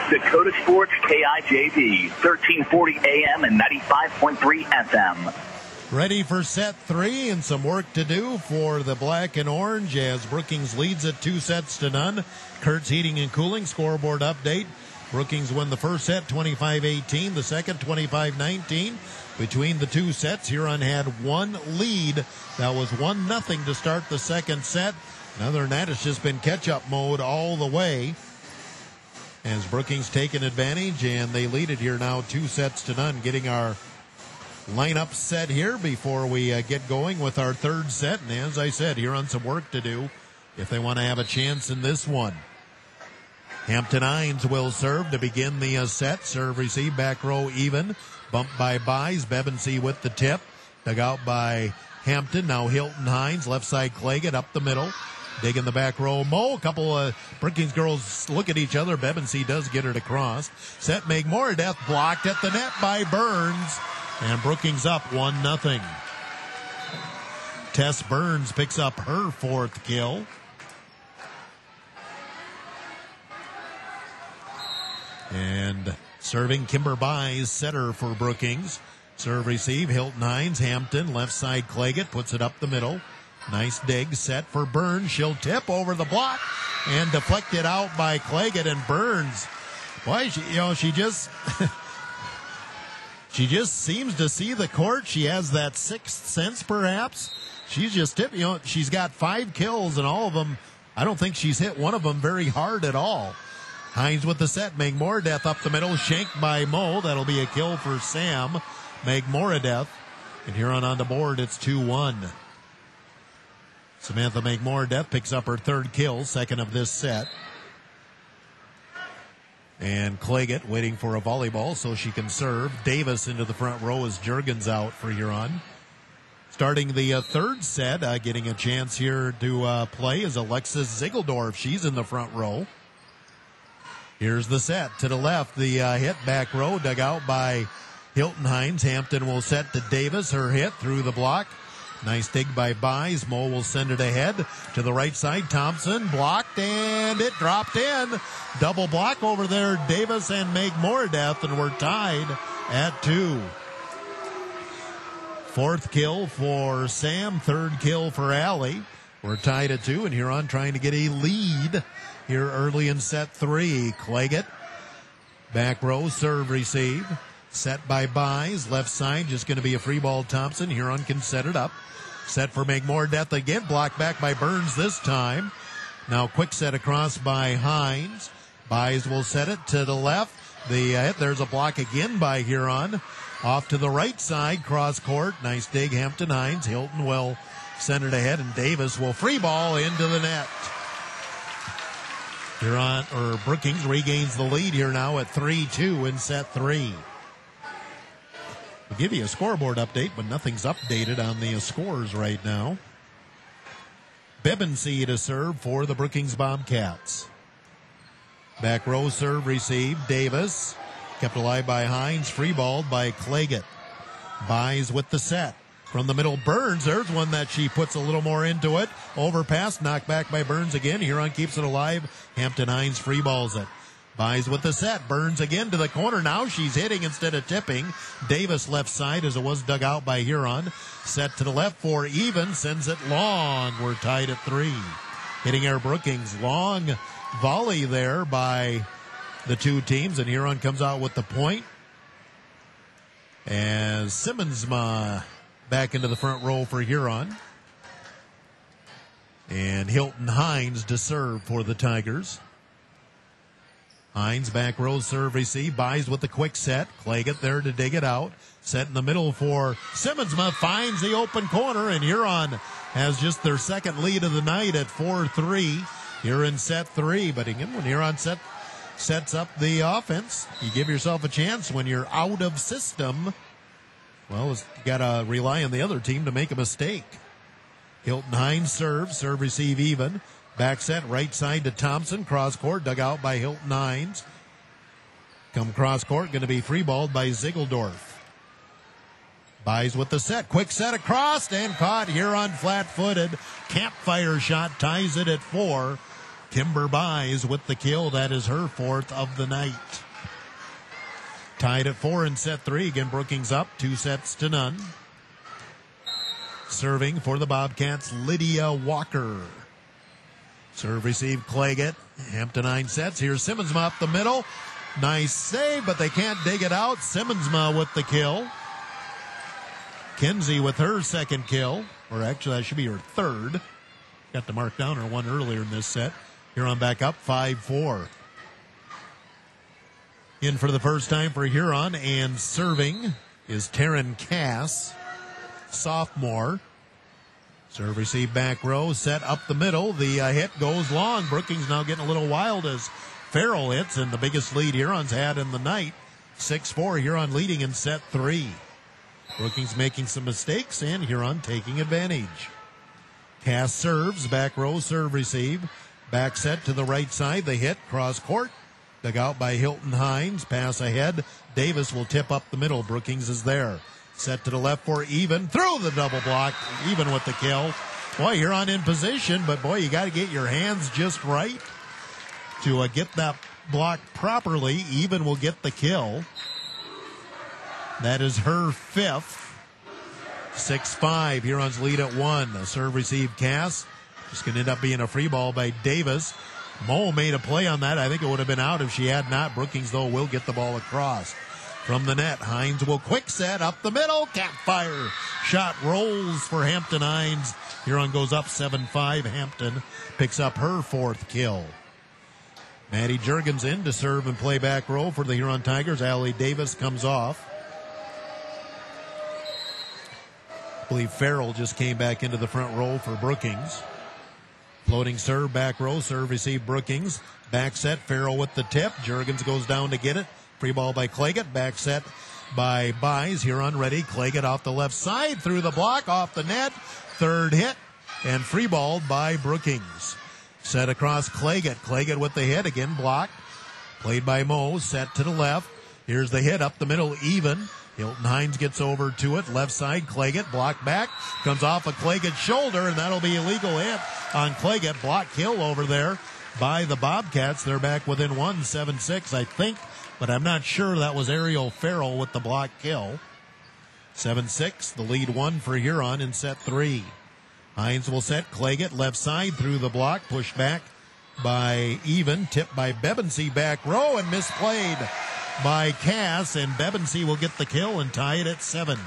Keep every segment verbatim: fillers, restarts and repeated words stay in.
Dakota Sports K I J V, thirteen forty A M and ninety-five point three F M. Ready for set three and some work to do for the black and orange as Brookings leads it two sets to none. Kurtz Heating and Cooling scoreboard update. Brookings won the first set twenty-five eighteen, the second twenty-five nineteen. Between the two sets, Huron had one lead. That was one nothing to start the second set. And other than that, it's just been catch-up mode all the way as Brookings taken advantage, and they lead it here now two sets to none, getting our lineup set here before we uh, get going with our third set. And as I said, Huron some work to do if they want to have a chance in this one. Hampton Hines will serve to begin the uh, set. Serve, receive, back row even. Bumped by Buys. Bevensey with the tip. Dug out by Hampton. Now Hilton Hines. Left side Claggett up the middle. Dig in the back row. Mo. A couple of Brookings girls look at each other. Bevensey does get it across. Set Meg Moradeth blocked at the net by Burns. And Brookings up one nothing. Tess Burns picks up her fourth kill. And serving Kimber Buys, setter for Brookings. Serve receive, Hilton Hines, Hampton, left side Claggett, puts it up the middle. Nice dig, set for Burns. She'll tip over the block and deflected out by Claggett, and Burns. Boy, she, you know, she just, she just seems to see the court. She has that sixth sense, perhaps. She's just tipping, you know, she's got five kills, and all of them, I don't think she's hit one of them very hard at all. Hines with the set. Meg Moradeth up the middle. Shanked by Mo. That'll be a kill for Sam. Meg Moradeth. And here on on the board, it's two one. Samantha Meg Moradeth picks up her third kill, second of this set. And Claggett waiting for a volleyball so she can serve. Davis into the front row as Juergens out for Huron. Starting the uh, third set, uh, getting a chance here to uh, play is Alexis Ziegeldorf. She's in the front row. Here's the set to the left. The uh, hit back row dug out by Hilton Hines. Hampton will set to Davis. Her hit through the block. Nice dig by Buys. Mo will send it ahead to the right side. Thompson blocked and it dropped in. Double block over there. Davis and Meg Moradeth, and we're tied at two. Fourth kill for Sam. Third kill for Allie. We're tied at two, and Huron trying to get a lead here early in set three. Claggett, back row, serve, receive. Set by Buys, left side, just going to be a free ball Thompson. Huron can set it up. Set for Meg Moradeth again, blocked back by Burns this time. Now quick set across by Hines. Buys will set it to the left. The uh, there's a block again by Huron. Off to the right side, cross court. Nice dig, Hampton Hines. Hilton will send it ahead, and Davis will free ball into the net. Huron, or Brookings regains the lead here now at three two in set three. We'll give you a scoreboard update, but nothing's updated on the scores right now. Bevensey to serve for the Brookings Bobcats. Back row serve, receive. Davis kept alive by Hines, free balled by Claggett. Buys with the set. From the middle, Burns. There's one that she puts a little more into it. Overpass, knocked back by Burns again. Huron keeps it alive. Hampton Hines free balls it. Buys with the set. Burns again to the corner. Now she's hitting instead of tipping. Davis left side as it was dug out by Huron. Set to the left for even. Sends it long. We're tied at three. Hitting our Brookings. Long volley there by the two teams. And Huron comes out with the point. As Simmonsma back into the front row for Huron. And Hilton Hines to serve for the Tigers. Hines back row serve receive. Buys with the quick set. Claggett there to dig it out. Set in the middle for Simmonsma. Finds the open corner, and Huron has just their second lead of the night at four three. Here in set three. But again, when Huron set, sets up the offense, you give yourself a chance. When you're out of system, well, you got to rely on the other team to make a mistake. Hilton Hines serves. Serve receive even. Back set, right side to Thompson. Cross court, dug out by Hilton Hines. Come cross court, going to be free balled by Ziegeldorf. Buys with the set. Quick set across and caught here on flat footed. Campfire shot ties it at four. Kimber Buys with the kill. That is her fourth of the night. Tied at four in set three. Again, Brookings up two sets to none. Serving for the Bobcats, Lydia Walker. Serve receive Claggett. Hampton nine sets. Here's Simmonsma up the middle. Nice save, but they can't dig it out. Simmonsma with the kill. Kinsey with her second kill. Or actually, that should be her third. Got to mark down her one earlier in this set. Huron back up five four. In for the first time for Huron, and serving is Taryn Cass, sophomore. Serve receive back row, set up the middle. The uh, hit goes long. Brookings now getting a little wild as Farrell hits, and the biggest lead Huron's had in the night. six four, Huron leading in set three. Brookings making some mistakes, and Huron taking advantage. Cass serves, back row, serve receive. Back set to the right side, the hit, cross court. Dug out by Hilton Hines, pass ahead. Davis will tip up the middle. Brookings is there. Set to the left for Even, through the double block, Even with the kill. Boy, Huron in position, but boy, you got to get your hands just right to uh, get that block properly. Even will get the kill. That is her fifth. six five, Huron's lead at one. A serve receive Cass. Just going to end up being a free ball by Davis. Moe made a play on that. I think it would have been out if she had not. Brookings, though, will get the ball across. From the net, Hines will quick set up the middle. Campfire shot rolls for Hampton Hines. Huron goes up seven five. Hampton picks up her fourth kill. Maddie Juergens in to serve and play back row for the Huron Tigers. Allie Davis comes off. I believe Farrell just came back into the front row for Brookings. Floating serve, back row, serve receive Brookings. Back set, Farrell with the tip. Juergens goes down to get it. Free ball by Claggett. Back set by Buys. Huron ready. Claggett off the left side. Through the block. Off the net. Third hit. And free balled by Brookings. Set across Claggett. Claggett with the hit. Again blocked. Played by Moe. Set to the left. Here's the hit up the middle. Even. Hilton Hines gets over to it. Left side. Claggett. Blocked back. Comes off of Claygett's shoulder. And that'll be a legal hit on Claggett. Block kill over there by the Bobcats. They're back within one. seven six, I think. But I'm not sure that was Ariel Farrell with the block kill. seven six, the lead one for Huron in set three. Hines will set Claggett left side through the block, pushed back by Even, tipped by Bebensee back row, and misplayed by Cass, and Bebensee will get the kill and tie it at seven.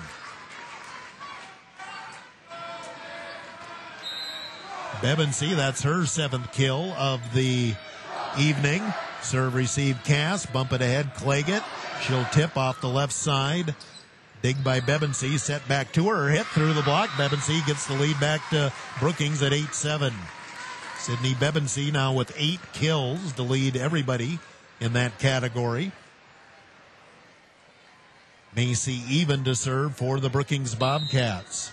Bebensee, that's her seventh kill of the evening. Serve receive Cass, bump it ahead Claggett. She'll tip off the left side. Dig by Bebensee, set back to her, hit through the block. Bebensee gets the lead back to Brookings at eight seven. Sydney Bebensee now with eight kills to lead everybody in that category. Macy Even to serve for the Brookings Bobcats.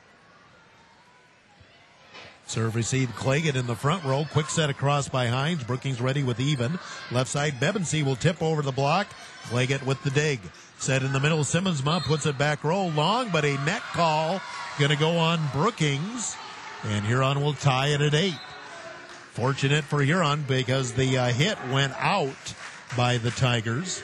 Serve received Claggett in the front row. Quick set across by Hines. Brookings ready with Even. Left side, Bebensee will tip over the block. Claggett with the dig. Set in the middle, Simmonsma puts it back row long, but a net call going to go on Brookings. And Huron will tie it at eight. Fortunate for Huron because the uh, hit went out by the Tigers.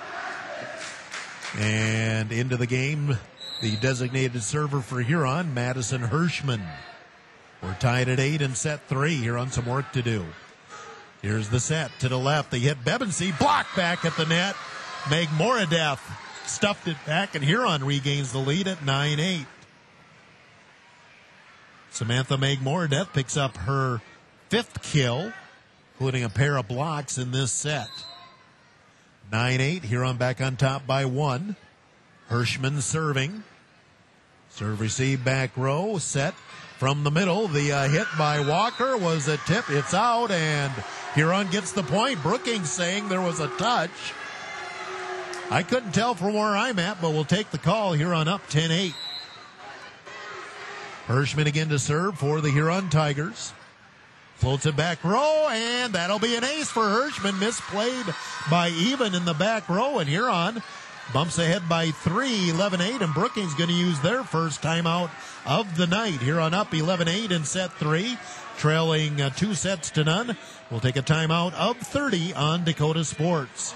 And into the game, the designated server for Huron, Madison Hirschman. We're tied at eight in set three. Huron some work to do. Here's the set to the left. They hit Bebensee, blocked back at the net. Meg Moradeth stuffed it back, and Huron regains the lead at nine eight. Samantha Meg Moradeth picks up her fifth kill, including a pair of blocks in this set. nine eight, Huron back on top by one. Hirschman serving. Serve receive back row, set from the middle. The uh, hit by Walker was a tip. It's out, and Huron gets the point. Brookings saying there was a touch. I couldn't tell from where I'm at, but we'll take the call. Huron up ten eight. Hirschman again to serve for the Huron Tigers. Floats it back row, and that'll be an ace for Hirschman. Misplayed by Even in the back row, and Huron bumps ahead by three, eleven eight, and Brookings going to use their first timeout of the night. Here on up, eleven eight in set three, trailing uh, two sets to none. We'll take a timeout of thirty on Dakota Sports.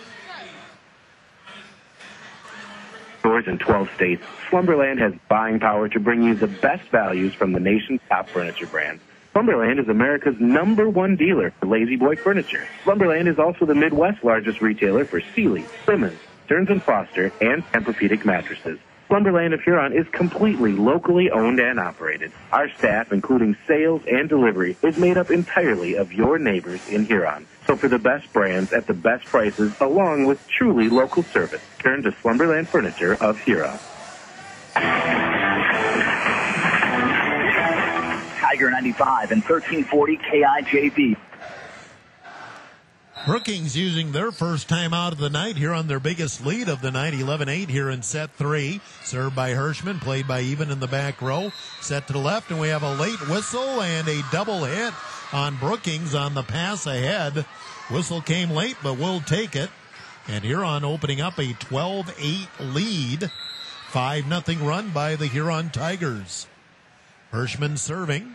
Stores in twelve states, Slumberland has buying power to bring you the best values from the nation's top furniture brands. Slumberland is America's number one dealer for Lazy Boy furniture. Slumberland is also the Midwest's largest retailer for Sealy, Simmons, Stearns and Foster, and Tempur-Pedic mattresses. Slumberland of Huron is completely locally owned and operated. Our staff, including sales and delivery, is made up entirely of your neighbors in Huron. So for the best brands at the best prices, along with truly local service, turn to Slumberland Furniture of Huron. Tiger ninety-five and thirteen forty K I J V. Brookings using their first time out of the night here on their biggest lead of the night, eleven eight here in set three. Served by Hirschman, played by Even in the back row. Set to the left, and we have a late whistle and a double hit on Brookings on the pass ahead. Whistle came late, but we'll take it. And Huron opening up a twelve eight lead. five nothing run by the Huron Tigers. Hirschman serving.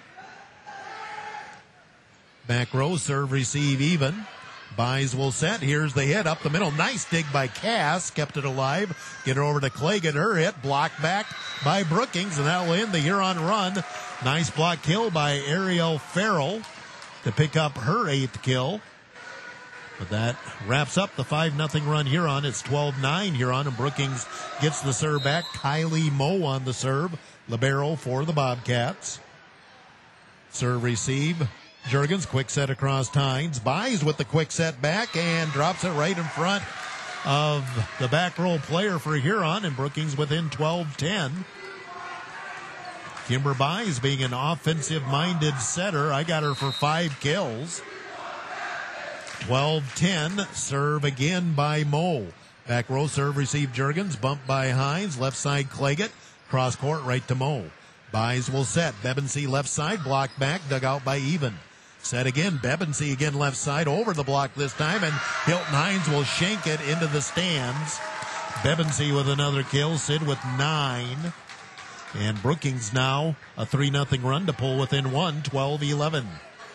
Back row, serve, receive, even. Buys will set. Here's the hit up the middle. Nice dig by Cass. Kept it alive. Get it over to Claggett. Her hit. Blocked back by Brookings, and that will end the Huron run. Nice block kill by Ariel Farrell to pick up her eighth kill. But that wraps up the five nothing run Huron. It's twelve nine Huron, and Brookings gets the serve back. Kylie Moe on the serve. Libero for the Bobcats. Serve receive. Juergens, quick set across Tynes. Buys with the quick set back and drops it right in front of the back row player for Huron, and Brookings within twelve ten. Kimber Buys being an offensive-minded setter. I got her for five kills. twelve ten, serve again by Moe. Back row serve receive Juergens, bumped by Hines. Left side Claggett, cross court right to Moe. Buys will set. Bebensee left side, blocked back, dug out by Even. Set again, Bebensee again left side, over the block this time, and Hilton Hines will shank it into the stands. Bebensee with another kill, Sid with nine. And Brookings now a three nothing run to pull within one, twelve eleven.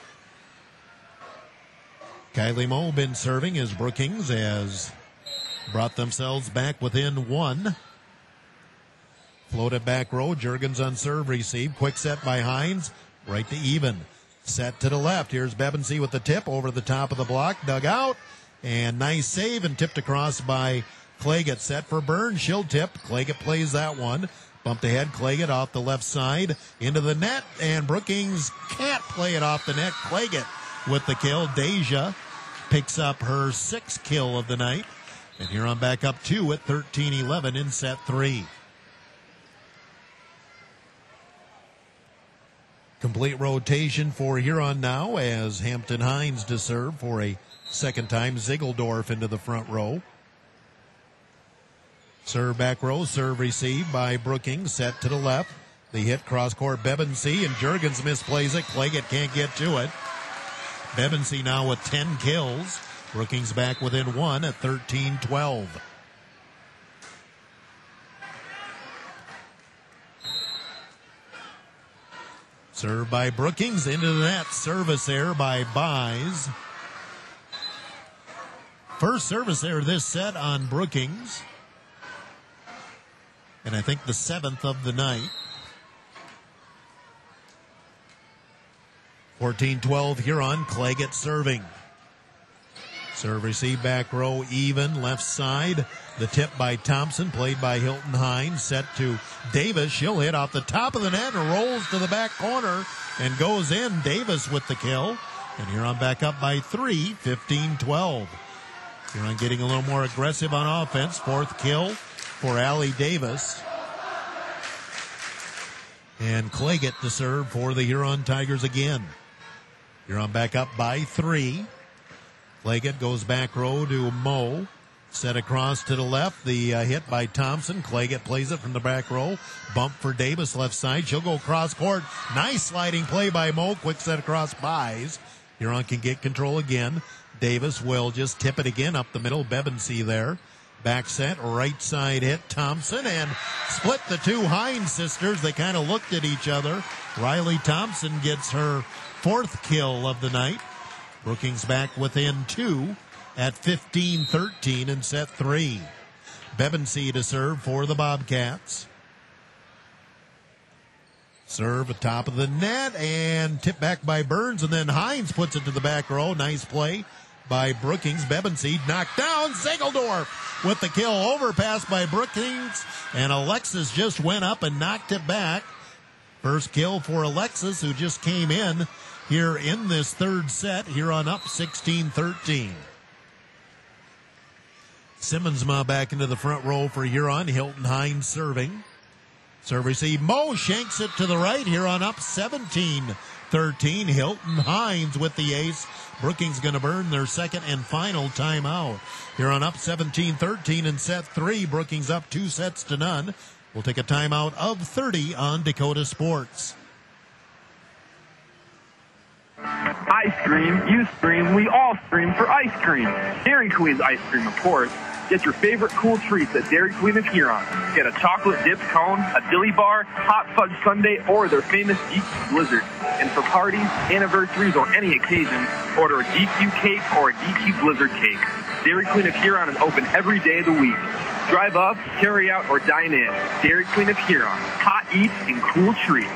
Kylie Moe been serving as Brookings has brought themselves back within one. Floated back row, Juergens on serve receive. Quick set by Hines, right to Even. Set to the left. Here's Bebensee with the tip over the top of the block. Dug out. And nice save and tipped across by Claggett. Set for Burns. She'll tip. Claggett plays that one. Bumped ahead. Claggett off the left side into the net. And Brookings can't play it off the net. Claggett with the kill. Deja picks up her sixth kill of the night. And Huron back up two at thirteen eleven in set three. Complete rotation for Huron now as Hampton Hines to serve for a second time. Ziegeldorf into the front row. Serve back row, serve received by Brookings, set to the left. The hit cross court Bebensee, and Juergens misplays it. Claggett can't get to it. Bebensee now with ten kills. Brookings back within one at thirteen twelve. Served by Brookings into the net. Service error by Buys. First service error this set on Brookings. And I think the seventh of the night. fourteen twelve Huron. Claggett serving. Serve receive back row even. Left side. The tip by Thompson, played by Hilton Hines, set to Davis. She'll hit off the top of the net and rolls to the back corner and goes in. Davis with the kill. And Huron back up by three, fifteen twelve. Huron getting a little more aggressive on offense. Fourth kill for Allie Davis. And Claggett to serve for the Huron Tigers again. Huron back up by three. Claggett goes back row to Moe. Set across to the left. The uh, hit by Thompson. Claggett plays it from the back row. Bump for Davis left side. She'll go cross court. Nice sliding play by Moe. Quick set across Buys. Huron can get control again. Davis will just tip it again up the middle. Bebensee there. Back set, right side hit, Thompson, and split the two Hines sisters. They kind of looked at each other. Riley Thompson gets her fourth kill of the night. Brookings back within two at fifteen thirteen in set three. Bevensee to serve for the Bobcats. Serve at top of the net and tip back by Burns, and then Hines puts it to the back row. Nice play by Brookings. Bevensee knocked down. Zegeldorf with the kill. Overpass by Brookings, and Alexis just went up and knocked it back. First kill for Alexis, who just came in here in this third set, here on up sixteen thirteen. Simmonsma back into the front row for Huron. Hilton Hines serving. Serve receive. Mo shanks it to the right here on up seventeen thirteen. Hilton Hines with the ace. Brookings going to burn their second and final timeout. Here on up seventeen thirteen in set three. Brookings up two sets to none. We'll take a timeout of thirty on Dakota Sports. Ice cream, you scream, we all scream for ice cream. Dairy Queen's ice cream, of course. Get your favorite cool treats at Dairy Queen of Huron. Get a chocolate dipped cone, a dilly bar, hot fudge sundae, or their famous D Q Blizzard. And for parties, anniversaries, or any occasion, order a D Q cake or a D Q Blizzard cake. Dairy Queen of Huron is open every day of the week. Drive up, carry out, or dine in. Dairy Queen of Huron. Hot eats and cool treats.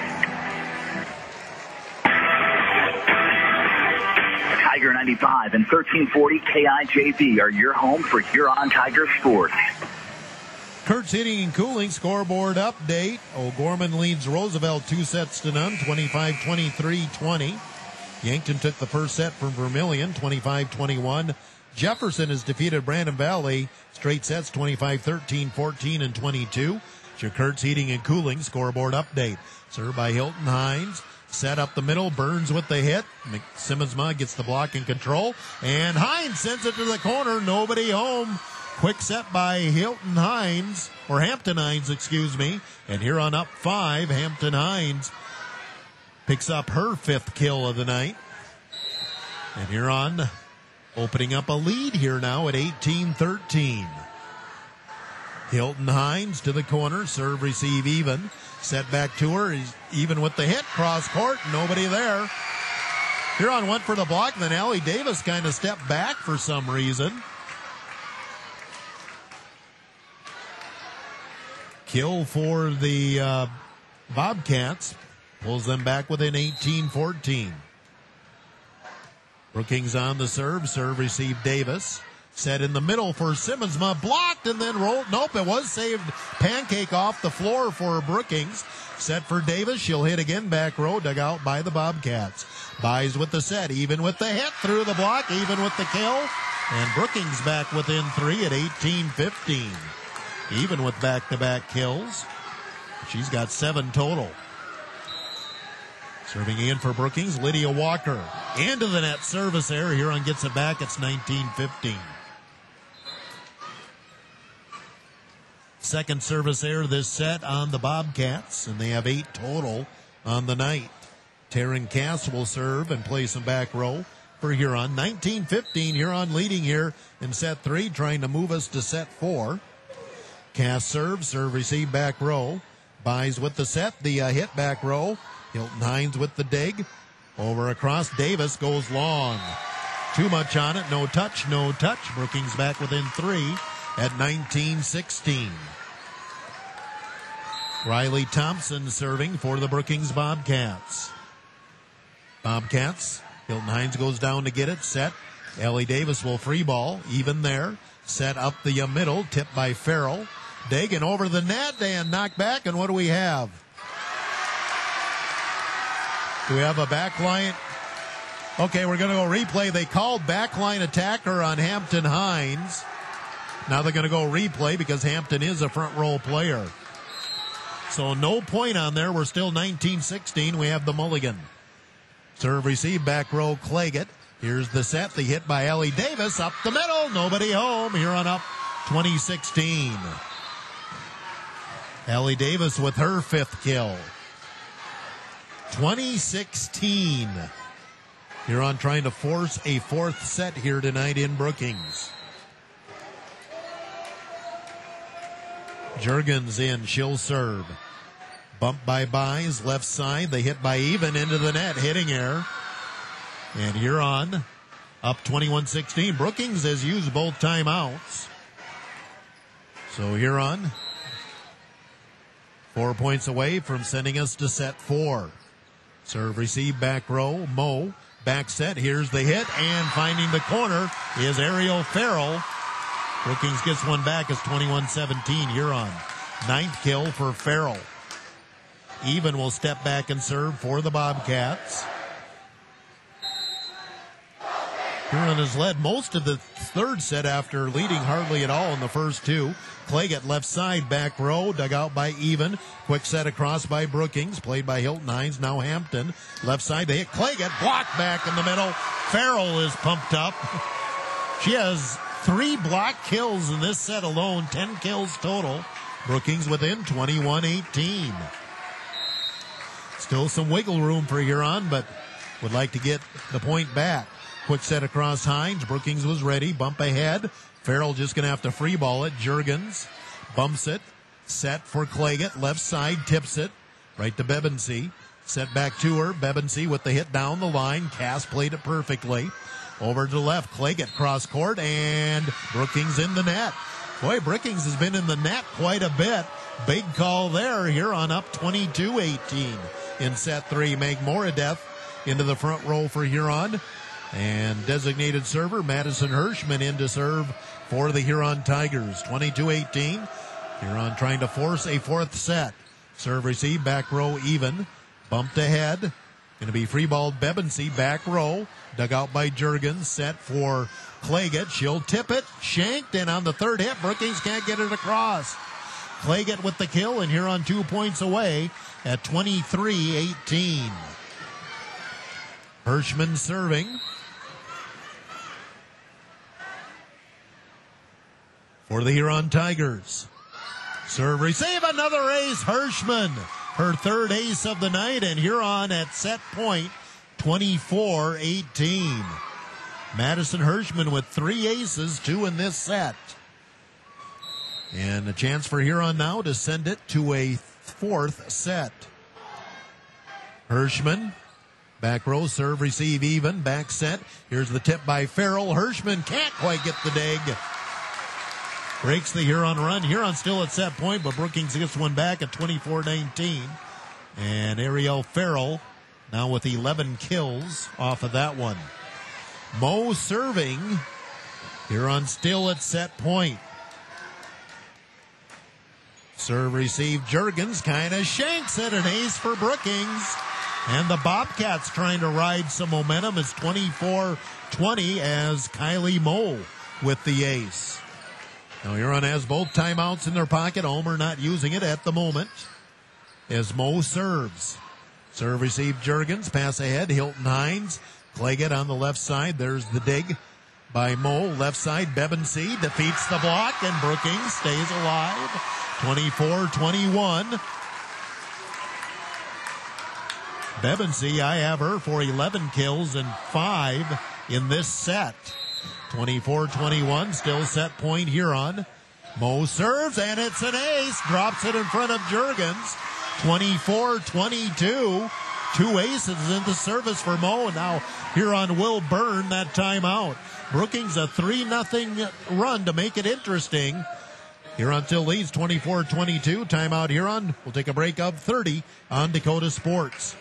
Tiger ninety-five and thirteen forty K I J V are your home for Huron Tiger sports. Kurtz Heating and Cooling scoreboard update. O'Gorman leads Roosevelt two sets to none, twenty-five twenty-three twenty. Yankton took the first set from Vermilion, twenty-five twenty-one. Jefferson has defeated Brandon Valley straight sets, twenty-five thirteen, fourteen, and twenty-two. It's your Kurtz Heating and Cooling scoreboard update. Served by Hilton Hines. Set up the middle, Burns with the hit. Simmonsma gets the block in control, and Hines sends it to the corner. Nobody home. Quick set by Hilton Hines, or Hampton Hines, excuse me. And here on up five, Hampton Hines picks up her fifth kill of the night. And here on, opening up a lead here now at eighteen thirteen. Hilton Hines to the corner, serve, receive even. Set back to her, he's even with the hit, cross court, nobody there. Huron went for the block, and then Allie Davis kind of stepped back for some reason. Kill for the uh, Bobcats, pulls them back within eighteen fourteen. Brookings on the serve, serve, receive Davis. Set in the middle for Simmonsma, blocked and then rolled. Nope, it was saved. Pancake off the floor for Brookings. Set for Davis. She'll hit again. Back row, dug out by the Bobcats. Buys with the set, even with the hit through the block, even with the kill. And Brookings back within three at eighteen fifteen. Even with back-to-back kills. She's got seven total. Serving in for Brookings, Lydia Walker. Into the net, service error. Huron gets it back. It's nineteen fifteen. Second service error this set on the Bobcats, and they have eight total on the night. Taryn Cass will serve and play some back row for Huron. nineteen fifteen, Huron leading here in set three, trying to move us to set four. Cass serve, serve, receive, back row. Buys with the set, the uh, hit back row. Hilton Hines with the dig. Over across, Davis goes long. Too much on it, no touch, no touch. Brookings back within three at nineteen sixteen. Riley Thompson serving for the Brookings Bobcats. Bobcats, Hilton Hines goes down to get it, set. Allie Davis will free ball, even there. Set up the middle, tipped by Farrell. Dagan over the net and knocked back, and what do we have? Do we have a backline? Okay, we're going to go replay. They called backline attacker on Hampton Hines. Now they're going to go replay because Hampton is a front row player. So no point on there. We're still nineteen sixteen. We have the mulligan. Serve, receive, back row, Claggett. Here's the set. The hit by Allie Davis. Up the middle. Nobody home. Here on up twenty sixteen. Allie Davis with her fifth kill. twenty sixteen. Huron trying to force a fourth set here tonight in Brookings. Juergens in, she'll serve. Bump by Buys, left side. They hit by Even into the net, hitting error. And Huron up twenty-one sixteen. Brookings has used both timeouts. So Huron four points away from sending us to set four. Serve, receive, back row. Mo, back set. Here's the hit, and finding the corner is Ariel Farrell. Brookings gets one back. It's twenty-one seventeen. Huron. Ninth kill for Farrell. Even will step back and serve for the Bobcats. Huron has led most of the third set after leading hardly at all in the first two. Claggett left side, back row, dug out by Even. Quick set across by Brookings, played by Hilton Hines, now Hampton. Left side, they hit Claggett, blocked back in the middle. Farrell is pumped up. She has three block kills in this set alone, ten kills total. Brookings within twenty-one eighteen. Still some wiggle room for Huron, but would like to get the point back. Quick set across Hines. Brookings was ready. Bump ahead. Farrell just going to have to free ball it. Juergens bumps it. Set for Claggett. Left side, tips it. Right to Bebensee. Set back to her. Bebensee with the hit down the line. Cass played it perfectly. Over to the left. Claggett cross court, and Brookings in the net. Boy, Brookings has been in the net quite a bit. Big call there. Huron up twenty-two eighteen in set three. Meg Moradeth into the front row for Huron. And designated server Madison Hirschman in to serve for the Huron Tigers. twenty-two eighteen. Huron trying to force a fourth set. Serve receive, back row Even. Bumped ahead. Going to be free balled Bebensee, back row. Dug out by Juergens. Set for Claggett. She'll tip it. Shanked, and on the third hit, Brookings can't get it across. Claggett with the kill, and Huron two points away at twenty-three eighteen. Hirschman serving. For the Huron Tigers. Serve, receive, another ace, Hirschman. Her third ace of the night, and Huron at set point, twenty-four eighteen. Madison Hirschman with three aces, two in this set. And a chance for Huron now to send it to a fourth set. Hirschman, back row, serve, receive, Even, back set. Here's the tip by Farrell. Hirschman can't quite get the dig. Breaks the Huron run. Huron still at set point, but Brookings gets one back at twenty-four nineteen. And Ariel Farrell now with eleven kills off of that one. Mo serving. Huron still at set point. Serve, receive, Juergens kind of shanks it, an ace for Brookings. And the Bobcats trying to ride some momentum. It's twenty-four twenty as Kylie Moe with the ace. Now Huron has both timeouts in their pocket. Omer not using it at the moment as Mo serves. Serve, receive, Juergens. Pass ahead, Hilton Hines. Claggett on the left side. There's the dig by Mo. Left side, Bebensee defeats the block, and Brookings stays alive. twenty-four twenty-one. Bebensee, I have her for eleven kills and five in this set. twenty-four twenty-one, still set point Huron. Mo serves, and it's an ace. Drops it in front of Juergens. twenty-four twenty-two. Two aces in the service for Mo, and now Huron will burn that timeout. Brookings a three nothing run to make it interesting. Huron still leads twenty-four twenty-two. Timeout Huron. We'll take a break of thirty on Dakota Sports.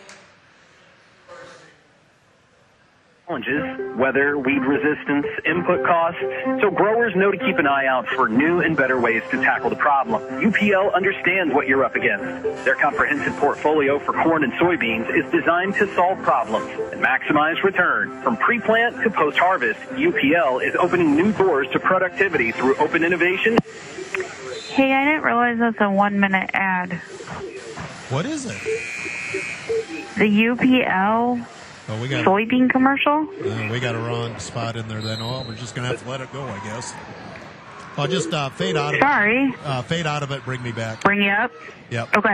Challenges, weather, weed resistance, input costs, so growers know to keep an eye out for new and better ways to tackle the problem. U P L understands what you're up against. Their comprehensive portfolio for corn and soybeans is designed to solve problems and maximize return. From pre-plant to post-harvest, U P L is opening new doors to productivity through open innovation. Hey, I didn't realize that's a one-minute ad. What is it? The U P L Oh, we got soybean commercial? Uh, we got a wrong spot in there then. Oh, we're just going to have to let it go, I guess. I'll just uh, fade out of Sorry. it. Uh, fade out of it, bring me back. Bring you up? Yep. Okay.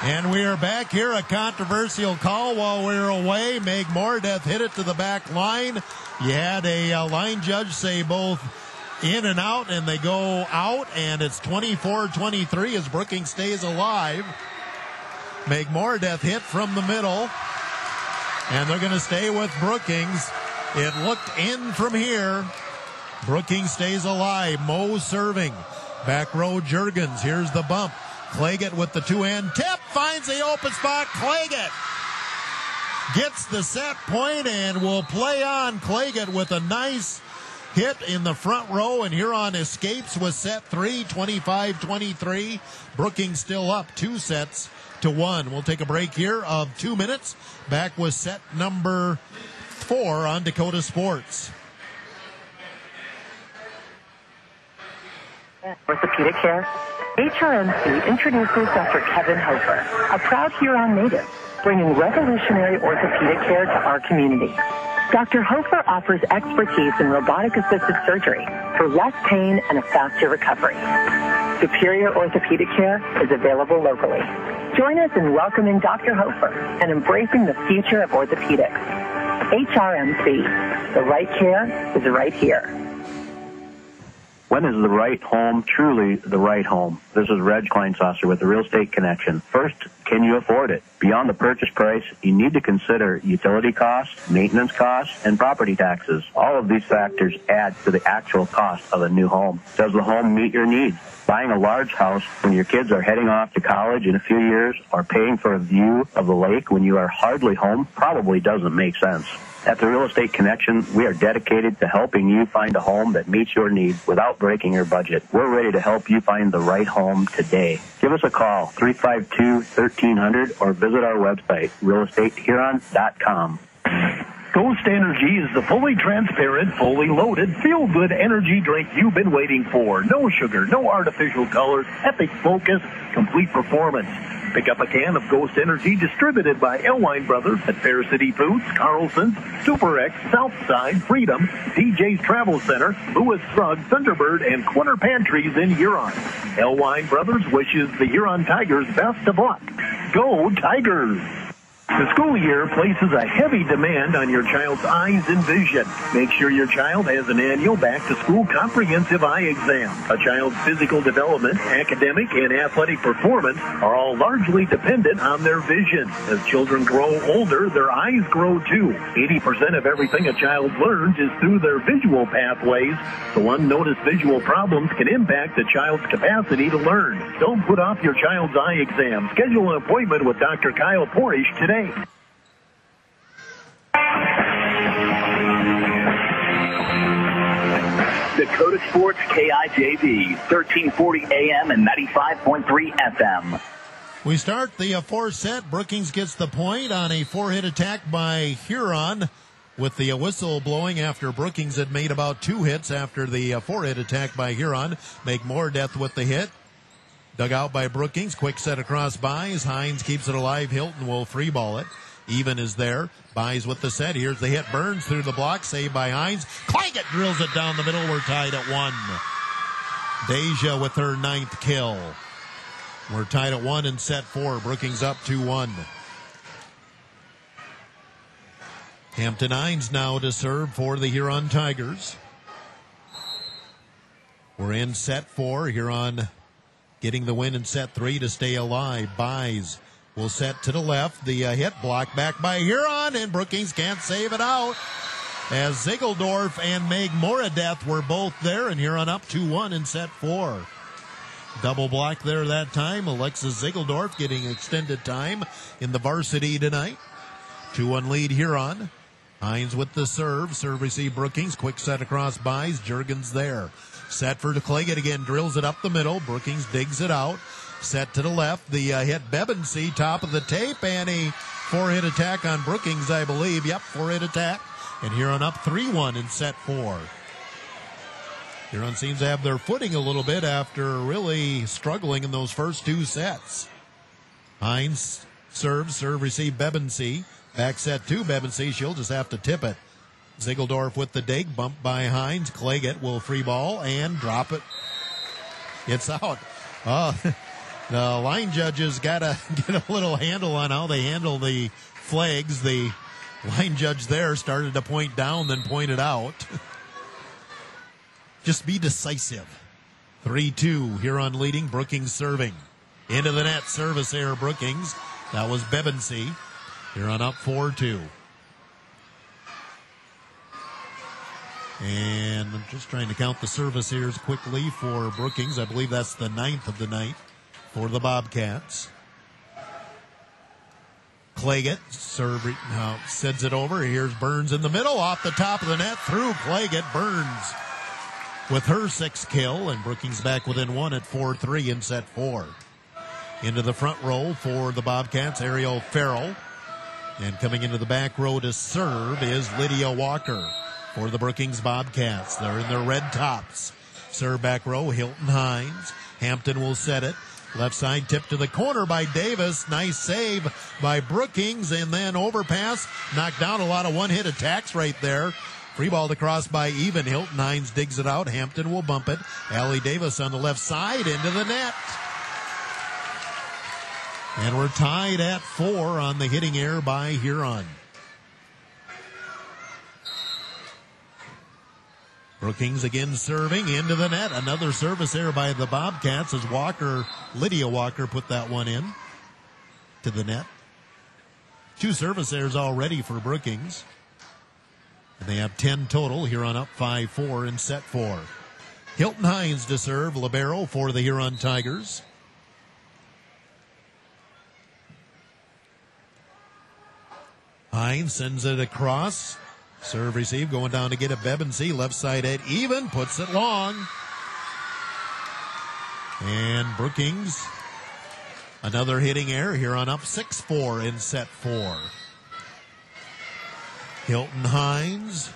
And we are back here. A controversial call while we were away. Meg Moradeth hit it to the back line. You had a uh, line judge say both in and out, and they go out, and it's twenty-four twenty-three as Brookings stays alive. Meg Moradeth hit from the middle, and they're going to stay with Brookings. It looked in from here. Brookings stays alive. Moe serving. Back row Juergens. Here's the bump. Claggett with the two-hand tip. Finds the open spot. Claggett gets the set point and will play on. Claggett with a nice hit in the front row. And Huron escapes with set three, twenty-five twenty-three. Brookings still up two sets to one. We'll take a break here of two minutes. Back with set number four on Dakota Sports. Orthopedic care. H R M C introduces Doctor Kevin Hofer, a proud Huron native, bringing revolutionary orthopedic care to our community. Doctor Hofer offers expertise in robotic-assisted surgery for less pain and a faster recovery. Superior orthopedic care is available locally. Join us in welcoming Doctor Hofer and embracing the future of orthopedics. H R M C, the right care is right here. When is the right home truly the right home? This is Reg Kleinsasser with the Real Estate Connection. First, can you afford it? Beyond the purchase price, you need to consider utility costs, maintenance costs, and property taxes. All of these factors add to the actual cost of a new home. Does the home meet your needs? Buying a large house when your kids are heading off to college in a few years or paying for a view of the lake when you are hardly home probably doesn't make sense. At the Real Estate Connection, we are dedicated to helping you find a home that meets your needs without breaking your budget. We're ready to help you find the right home today. Give us a call, three five two, one three zero zero, or visit our website, real estate huron dot com. Ghost Energy is the fully transparent, fully loaded, feel-good energy drink you've been waiting for. No sugar, no artificial colors, epic focus, complete performance. Pick up a can of Ghost Energy distributed by Elwine Brothers at Fair City Foods, Carlson's, Super X, Southside, Freedom, D J's Travel Center, Lewis Drug, Thunderbird, and Corner Pantries in Huron. Elwine Brothers wishes the Huron Tigers best of luck. Go Tigers! The school year places a heavy demand on your child's eyes and vision. Make sure your child has an annual back-to-school comprehensive eye exam. A child's physical development, academic, and athletic performance are all largely dependent on their vision. As children grow older, their eyes grow too. eighty percent of everything a child learns is through their visual pathways, so unnoticed visual problems can impact a child's capacity to learn. Don't put off your child's eye exam. Schedule an appointment with Doctor Kyle Porish today. Dakota Sports K I J V, thirteen forty A M and ninety-five point three F M. We start the uh, fourth set. Brookings gets the point on a four-hit attack by Huron, with the uh, whistle blowing after Brookings had made about two hits after the uh, four-hit attack by Huron. Make Moradeth with the hit. Dug out by Brookings. Quick set across Buys. Hines keeps it alive. Hilton will free ball it. Even is there. Buys with the set. Here's the hit. Burns through the block. Saved by Hines. Claggett drills it down the middle. We're tied at one. Deja with her ninth kill. We're tied at one in set four. Brookings up two one. Hampton Hines now to serve for the Huron Tigers. We're in set four. Huron getting the win in set three to stay alive. Buys will set to the left. The uh, hit blocked back by Huron, and Brookings can't save it out, as Ziegeldorf and Meg Moradeth were both there, and Huron up two one in set four. Double block there that time. Alexis Ziegeldorf getting extended time in the varsity tonight. two one lead Huron. Hines with the serve. Serve receive Brookings. Quick set across Buys. Juergens there. Set for Claggett again. Drills it up the middle. Brookings digs it out. Set to the left. The uh, hit Bebensee, top of the tape, and a four-hit attack on Brookings, I believe. Yep, four-hit attack. And Huron up three one in set four. Huron seems to have their footing a little bit after really struggling in those first two sets. Hines serves, serve, receive Bebensee. Back set to Bebensee. She'll just have to tip it. Ziegeldorf with the dig, bumped by Hines. Claggett will free ball and drop it. It's out. Oh, The line judges got to get a little handle on how they handle the flags. The line judge there started to point down, then pointed out. Just be decisive. three two, Huron leading, Brookings serving. Into the net, service error, Brookings. That was Bebensee. Huron up four two. And I'm just trying to count the service errors quickly for Brookings. I believe that's the ninth of the night for the Bobcats. Claggett serve, uh, sends it over. Here's Burns in the middle, off the top of the net, through Claggett. Burns with her sixth kill, and Brookings back within one at four three in set four. Into the front row for the Bobcats, Ariel Farrell. And coming into the back row to serve is Lydia Walker for the Brookings Bobcats. They're in their red tops. Serve back row, Hilton Hines. Hampton will set it. Left side tip to the corner by Davis. Nice save by Brookings, and then overpass. Knocked down, a lot of one-hit attacks right there. Free ball across by Even. Hilton Hines digs it out. Hampton will bump it. Allie Davis on the left side into the net. And we're tied at four on the hitting error by Huron. Brookings again serving into the net. Another service error by the Bobcats as Walker, Lydia Walker, put that one in to the net. Two service errors already for Brookings. And they have ten total. Huron up five four in set four. Hilton Hines to serve, libero for the Huron Tigers. Hines sends it across. Serve receive, going down to get it. Bebensee, left side at Even, puts it long. And Brookings, another hitting error. Huron up six four in set four. Hilton Hines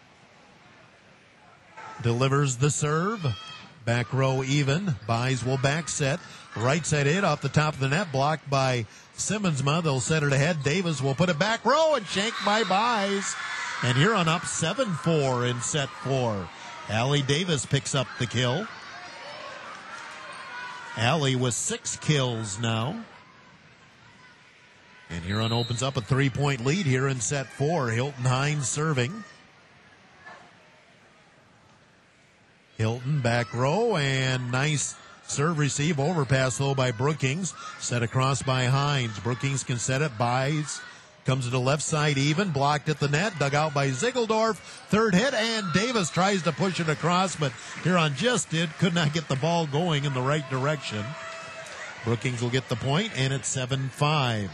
delivers the serve. Back row Even. Buys will back set. Right side hit off the top of the net, blocked by Simmonsma. They'll set it ahead. Davis will put it back row and shanked by Buys. And Huron up seven four in set four. Allie Davis picks up the kill. Allie with six kills now. And Huron opens up a three-point lead here in set four. Hilton Hines serving. Hilton back row, and nice serve receive. Overpass though by Brookings. Set across by Hines. Brookings can set it. Buys. Comes to the left side Even. Blocked at the net. Dug out by Ziegeldorf. Third hit, and Davis tries to push it across, but Huron just did. Could not get the ball going in the right direction. Brookings will get the point, and it's seven five.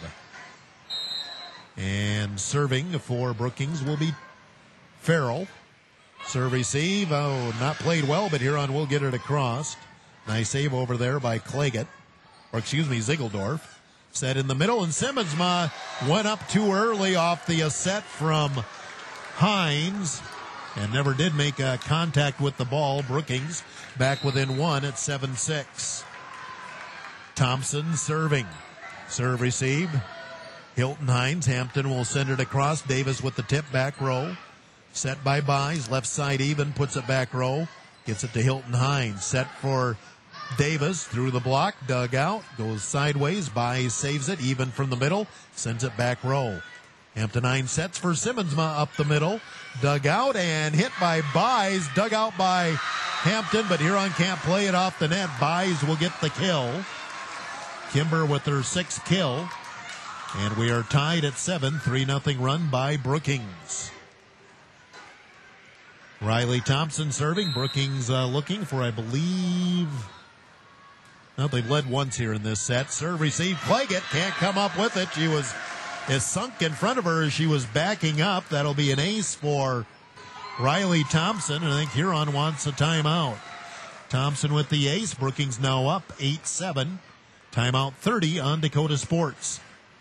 And serving for Brookings will be Farrell. Serve receive. Oh, not played well, but Huron will get it across. Nice save over there by Claggett. Or excuse me, Ziegeldorf. Set in the middle, and Simmonsma went up too early off the set from Hines and never did make a contact with the ball. Brookings back within one at seven six. Thompson serving. Serve receive. Hilton Hines. Hampton will send it across. Davis with the tip, back row. Set by Buys. Left side Even. Puts it back row. Gets it to Hilton Hines. Set for Davis. Through the block. Dug out. Goes sideways. Buys saves it. Even from the middle. Sends it back row. Hampton Hines sets for Simmonsma up the middle. Dug out and hit by Buys. Dug out by Hampton, but Huron can't play it off the net. Buys will get the kill. Kimber with her sixth kill. And we are tied at seven. three nothing run by Brookings. Riley Thompson serving. Brookings uh, looking for, I believe... Well, they've led once here in this set. Serve receive. Claggett can't come up with it. She was is sunk in front of her as she was backing up. That'll be an ace for Riley Thompson. And I think Huron wants a timeout. Thompson with the ace. Brookings now up eight seven. Timeout thirty on Dakota Sports.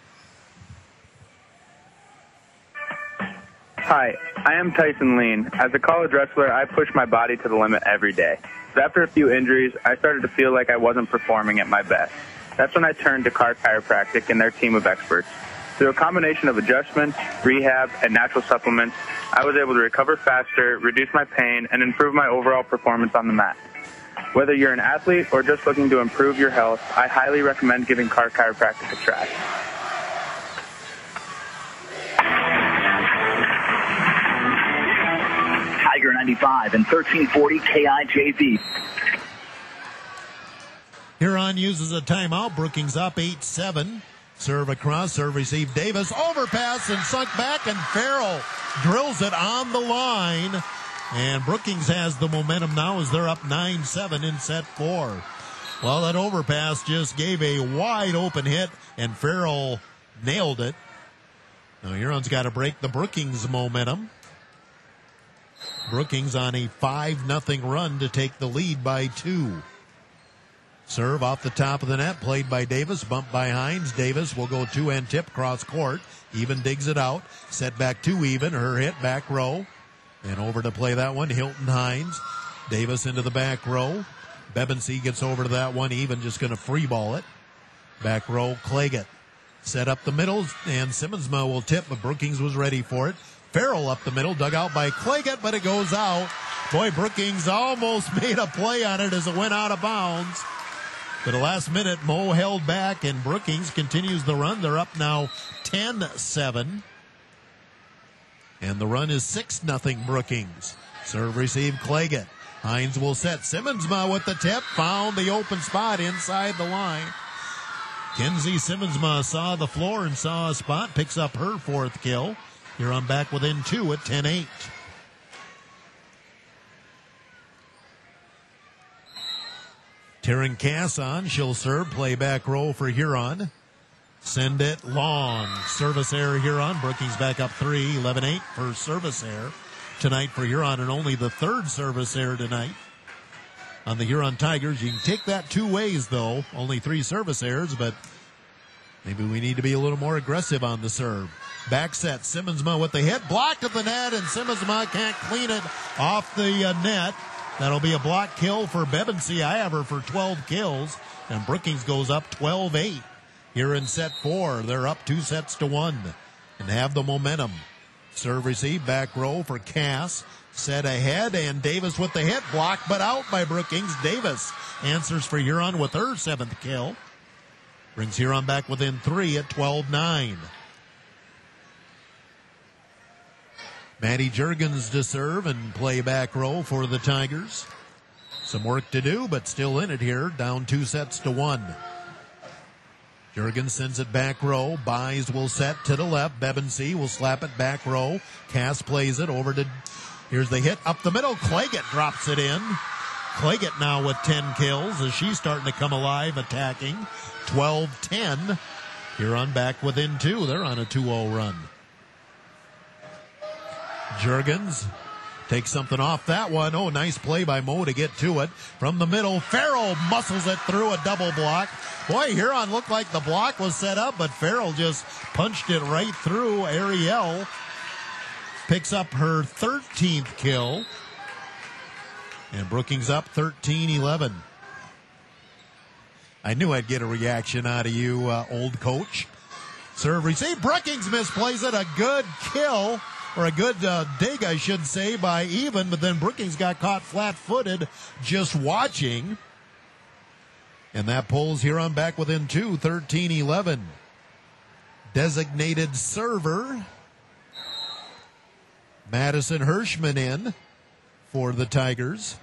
Hi, I am Tyson Lean. As a college wrestler, I push my body to the limit every day. But after a few injuries, I started to feel like I wasn't performing at my best. That's when I turned to Carr Chiropractic and their team of experts. Through a combination of adjustments, rehab, and natural supplements, I was able to recover faster, reduce my pain, and improve my overall performance on the mat. Whether you're an athlete or just looking to improve your health, I highly recommend giving Car Chiropractic a try. Tiger ninety-five and thirteen forty K I J V. Huron uses a timeout. Brookings up eight seven. Serve across, serve receive. Davis overpass and sunk back, and Farrell drills it on the line. And Brookings has the momentum now as they're up nine seven in set four. Well, that overpass just gave a wide open hit, and Farrell nailed it. Now Huron's got to break the Brookings momentum. Brookings on a five nothing run to take the lead by two. Serve off the top of the net, played by Davis, bumped by Hines. Davis will go two-end tip cross court. Even digs it out. Set back to Even. Her hit back row. And over to play that one, Hilton Hines. Davis into the back row. Bebensee gets over to that one. Even just going to free ball it. Back row, Claggett. Set up the middle, and Simmonsma will tip, but Brookings was ready for it. Farrell up the middle, dug out by Claggett, but it goes out. Boy, Brookings almost made a play on it as it went out of bounds. But the last minute, Mo held back, and Brookings continues the run. They're up now ten seven. And the run is six nothing Brookings. Serve receive Claggett. Hines will set. Simmonsma with the tip. Found the open spot inside the line. Kenzie Simmonsma saw the floor and saw a spot. Picks up her fourth kill. Huron back within two at ten eight. Taryn Cass on. She'll serve. Play back row for Huron. Send it long. Service error Huron. Brookings back up three. eleven eight for service error tonight for Huron, and only the third service error tonight on the Huron Tigers. You can take that two ways, though. Only three service errors, but maybe we need to be a little more aggressive on the serve. Back set. Simmonsma with the hit. Blocked at the net, and Simmonsma can't clean it off the uh, net. That'll be a block kill for Bebensee. I have her for twelve kills, and Brookings goes up twelve eight. Here in set four, they're up two sets to one and have the momentum. Serve receive, back row for Cass. Set ahead, and Davis with the hit. Blocked but out by Brookings. Davis answers for Huron with her seventh kill. Brings Huron back within three at twelve nine. Maddie Juergens to serve and play back row for the Tigers. Some work to do, but still in it here. Down two sets to one. Juergens sends it back row. Buys will set to the left. Bebensee will slap it back row. Cass plays it over to... Here's the hit up the middle. Claggett drops it in. Claggett now with ten kills as she's starting to come alive attacking. twelve ten. Huron back within two. They're on a two oh run. Juergens takes something off that one. Oh, nice play by Mo to get to it. From the middle, Farrell muscles it through a double block. Boy, Huron looked like the block was set up, but Farrell just punched it right through. Ariel picks up her thirteenth kill. And Brookings up thirteen eleven. I knew I'd get a reaction out of you, uh, old coach. Serve receive. Brookings misplays it. A good kill. Or a good uh, dig, I should say, by Even, but then Brookings got caught flat-footed just watching. And that pulls Huron back within two, thirteen eleven. Designated server, Madison Hirschman in for the Tigers.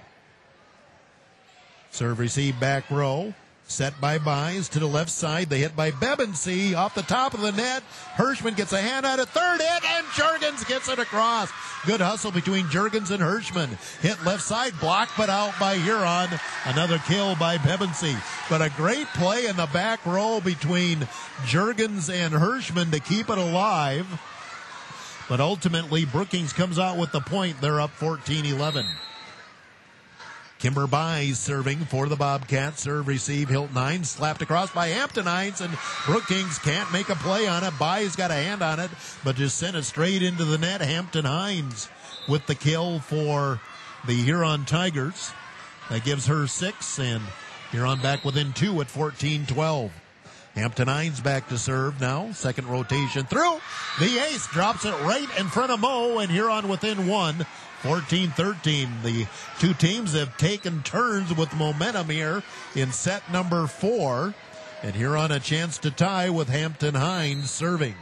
Serve receive back row. Set by Buys to the left side. They hit by Bebensee off the top of the net. Hirschman gets a hand on it. Third hit, and Juergens gets it across. Good hustle between Juergens and Hirschman. Hit left side, blocked but out by Huron. Another kill by Bebensee. But a great play in the back row between Juergens and Hirschman to keep it alive. But ultimately, Brookings comes out with the point. They're up fourteen eleven. Kimber Buys serving for the Bobcats. Serve receive Hilton Hines. Slapped across by Hampton Hines, and Brookings can't make a play on it. Buys got a hand on it, but just sent it straight into the net. Hampton Hines with the kill for the Huron Tigers. That gives her six, and Huron back within two at fourteen twelve. Hampton Hines back to serve now. Second rotation through. The ace drops it right in front of Mo, and Huron within one, fourteen thirteen. The two teams have taken turns with momentum here in set number four. And Huron a chance to tie with Hampton Hines serving.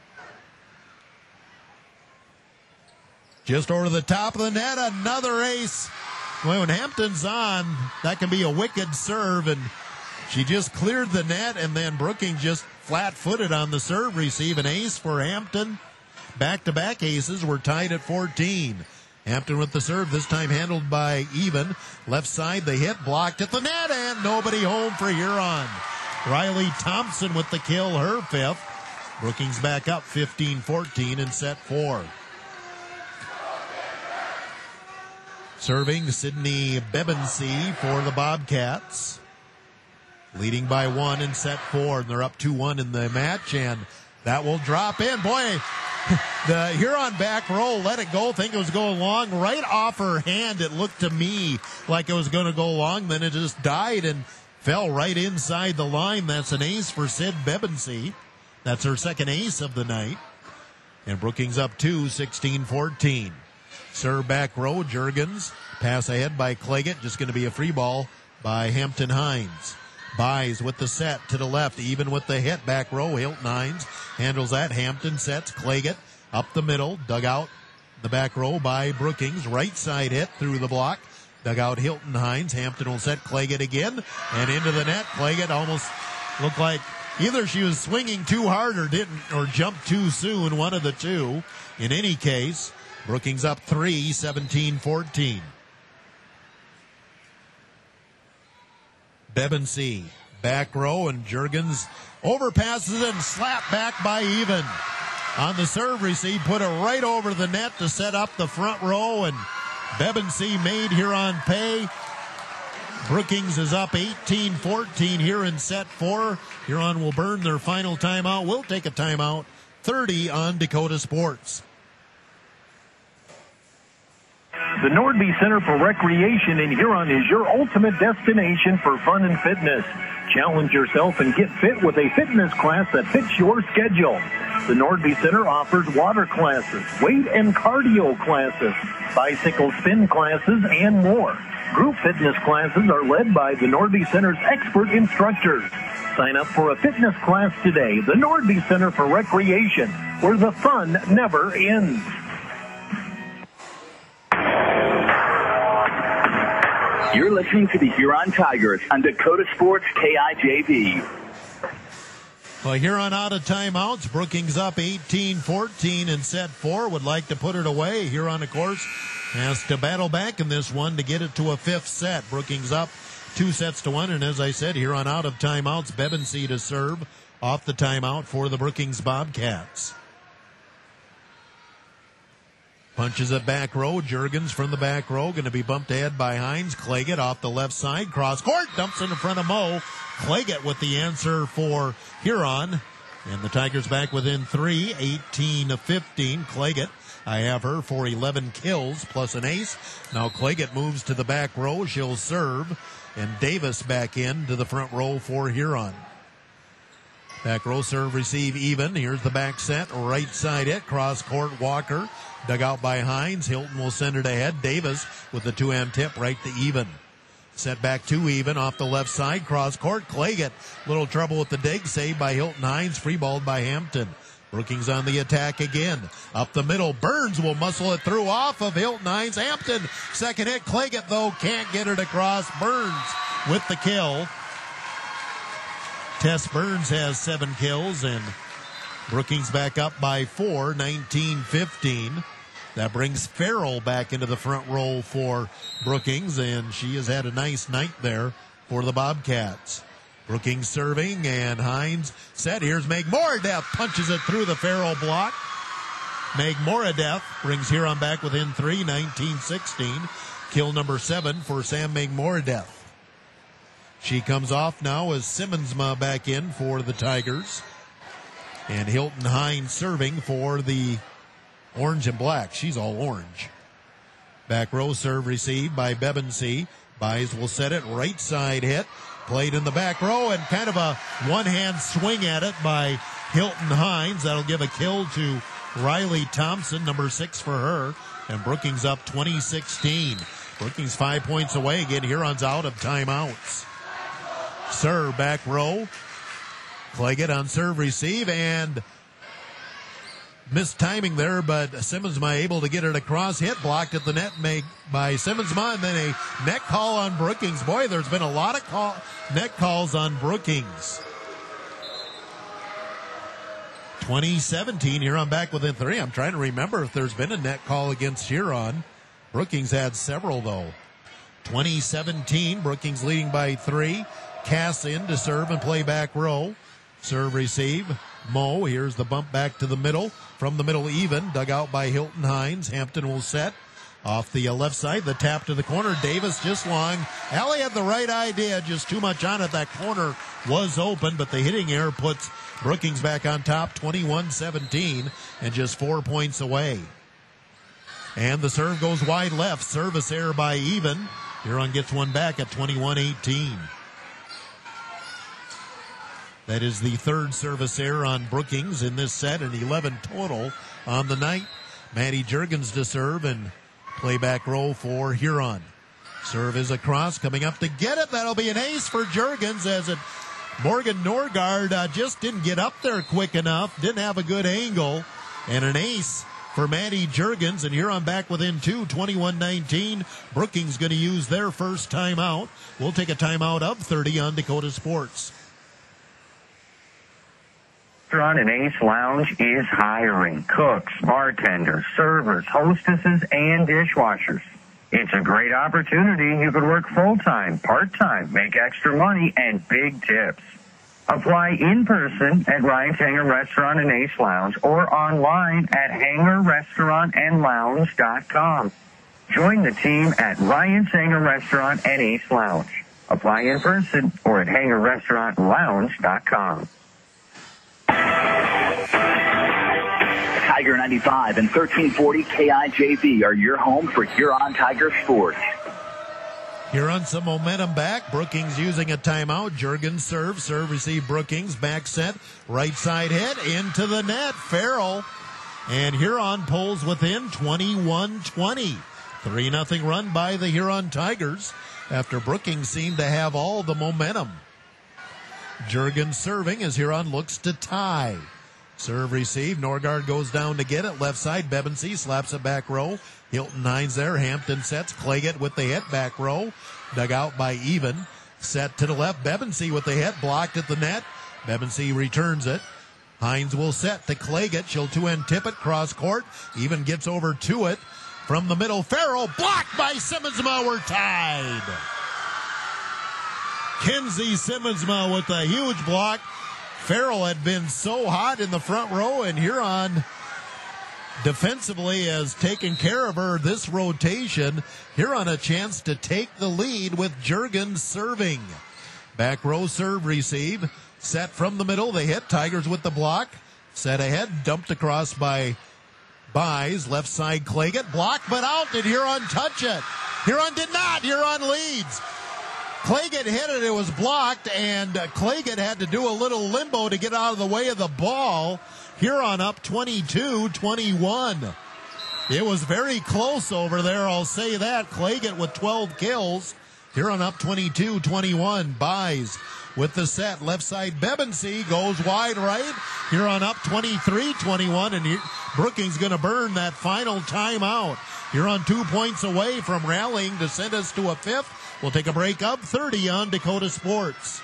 Just over the top of the net, another ace. Well, when Hampton's on, that can be a wicked serve, and she just cleared the net, and then Brookings just flat-footed on the serve receive. An ace for Hampton. Back-to-back aces were tied at fourteen. Hampton with the serve, this time handled by Even. Left side, the hit, blocked at the net, and nobody home for Huron. Riley Thompson with the kill, her fifth. Brookings back up fifteen fourteen in set four. Serving Sydney Bebensee for the Bobcats. Leading by one in set four, and they're up two one in the match, and that will drop in. Boy, the Huron back row let it go, think it was going long. Right off her hand, it looked to me like it was going to go long, then it just died and fell right inside the line. That's an ace for Sid Bebensee. That's her second ace of the night. And Brookings up two, sixteen fourteen. Serve back row, Juergens. Pass ahead by Claggett. Just going to be a free ball by Hampton Hines. Buys with the set to the left, even with the hit back row. Hilton Hines handles that. Hampton sets Claggett up the middle. Dug out the back row by Brookings. Right side hit through the block. Dug out Hilton Hines. Hampton will set Claggett again. And into the net. Claggett almost looked like either she was swinging too hard or didn't, or jumped too soon. One of the two. In any case, Brookings up three, seventeen fourteen. Bebensee, back row, and Juergens overpasses and slapped back by Even. On the serve receive, put it right over the net to set up the front row, and Bebensee made Huron pay. Brookings is up eighteen fourteen here in set four. Huron will burn their final timeout. We'll take a timeout. thirty on Dakota Sports. The Nordby Center for Recreation in Huron is your ultimate destination for fun and fitness. Challenge yourself and get fit with a fitness class that fits your schedule. The Nordby Center offers water classes, weight and cardio classes, bicycle spin classes, and more. Group fitness classes are led by the Nordby Center's expert instructors. Sign up for a fitness class today. The Nordby Center for Recreation, where the fun never ends. You're listening to the Huron Tigers on Dakota Sports K I J V. Well, Huron out of timeouts. Brookings up eighteen fourteen in set four. Would like to put it away. Huron, of course, has to battle back in this one to get it to a fifth set. Brookings up two sets to one. And as I said, Huron out of timeouts. Bebensee to serve off the timeout for the Brookings Bobcats. Punches it back row. Juergens from the back row. Going to be bumped ahead by Hines. Claggett off the left side. Cross court. Dumps it in front of Mo. Claggett with the answer for Huron. And the Tigers back within three. eighteen to fifteen. Claggett, I have her for eleven kills plus an ace. Now Claggett moves to the back row. She'll serve. And Davis back in to the front row for Huron. Back row serve receive even. Here's the back set. Right side hit. Cross court Walker. Dug out by Hines. Hilton will send it ahead. Davis with the two-hand tip right to even. Set back to even off the left side. Cross court. Claggett. Little trouble with the dig. Saved by Hilton Hines. Free balled by Hampton. Brookings on the attack again. Up the middle. Burns will muscle it through off of Hilton Hines. Hampton. Second hit. Claggett, though, can't get it across. Burns with the kill. Tess Burns has seven kills, and Brookings back up by four, nineteen fifteen. That brings Farrell back into the front row for Brookings, and she has had a nice night there for the Bobcats. Brookings serving, and Hines set. Here's Meg Moradeth, punches it through the Farrell block. Meg Moradeth brings Huron back within three, nineteen sixteen. Kill number seven for Sam Meg Moradeth. She comes off now as Simmonsma back in for the Tigers. And Hilton Hines serving for the orange and black. She's all orange. Back row serve received by Bebensee. Buys will set it. Right side hit. Played in the back row, and kind of a one-hand swing at it by Hilton Hines. That'll give a kill to Riley Thompson, number six for her. and Brookings up twenty sixteen. Brookings five points away. Again, Huron's out of timeouts. Serve back row. Claggett on serve receive and missed timing there, but Simmonsma able to get it across. Hit blocked at the net made by Simmonsma, and then a net call on Brookings. Boy, there's been a lot of call, net calls on Brookings. twenty seventeen, Huron back within three. I'm trying to remember if there's been a net call against Huron. Brookings had several, though. twenty seventeen, Brookings leading by three. Cass in to serve and play back row. Serve receive. Moe, here's the bump back to the middle. From the middle even, dug out by Hilton Hines. Hampton will set. Off the uh, left side, the tap to the corner. Davis just long. Allie had the right idea, just too much on it. That corner was open, but the hitting error puts Brookings back on top, twenty-one seventeen, and just four points away. And the serve goes wide left. Service error by Even. Huron gets one back at twenty-one eighteen. That is the third service error on Brookings in this set, and eleven total on the night. Maddie Juergens to serve and play back row for Huron. Serve is across, coming up to get it. That'll be an ace for Juergens as it Morgan Norgard uh, just didn't get up there quick enough, didn't have a good angle, and an ace for Maddie Juergens, and Huron back within two, twenty-one nineteen. Brookings going to use their first timeout. We'll take a timeout of thirty on Dakota Sports. Restaurant and Ace Lounge is hiring cooks, bartenders, servers, hostesses, and dishwashers. It's a great opportunity. You could work full-time, part-time, make extra money, and big tips. Apply in person at Ryan's Hangar Restaurant and Ace Lounge or online at hangar restaurant and lounge dot com. Join the team at Ryan's Hangar Restaurant and Ace Lounge. Apply in person or at hangar restaurant lounge dot com. Tiger ninety-five and thirteen forty K I J V are your home for Huron Tiger sports. Huron some momentum back. Brookings using a timeout. Juergens serve. Serve receive Brookings. Back set. Right side hit. Into the net. Farrell. And Huron pulls within twenty-one twenty. three nothing run by the Huron Tigers after Brookings seemed to have all the momentum. Juergens serving as Huron looks to tie. Serve receive. Norgard goes down to get it. Left side. Bebensee slaps it back row. Hilton Hines there. Hampton sets. Claggett with the hit back row. Dug out by Even. Set to the left. Bebensee with the hit. Blocked at the net. Bebensee returns it. Hines will set to Claggett. She'll two-end tip it. Cross court. Even gets over to it. From the middle. Farrell blocked by Simmonsma. We're tied. Kenzie Simmonsma with a huge block. Farrell had been so hot in the front row, and Huron defensively has taken care of her this rotation. Huron a chance to take the lead with Juergens serving. Back row serve receive. Set from the middle. They hit. Tigers with the block. Set ahead. Dumped across by Buys. Left side Claggett. Blocked but out. Did Huron touch it? Huron did not. Huron leads. Claggett hit it, it was blocked, and uh, Claggett had to do a little limbo to get out of the way of the ball. Huron up twenty-two twenty-one. It was very close over there, I'll say that. Claggett with twelve kills. Huron up twenty-two twenty-one. Buys with the set. Left side Bebensee goes wide right. Huron up twenty-three twenty-one, and he, Brookings going to burn that final timeout. Huron two points away from rallying to send us to a fifth. We'll take a break up thirty on Dakota Sports.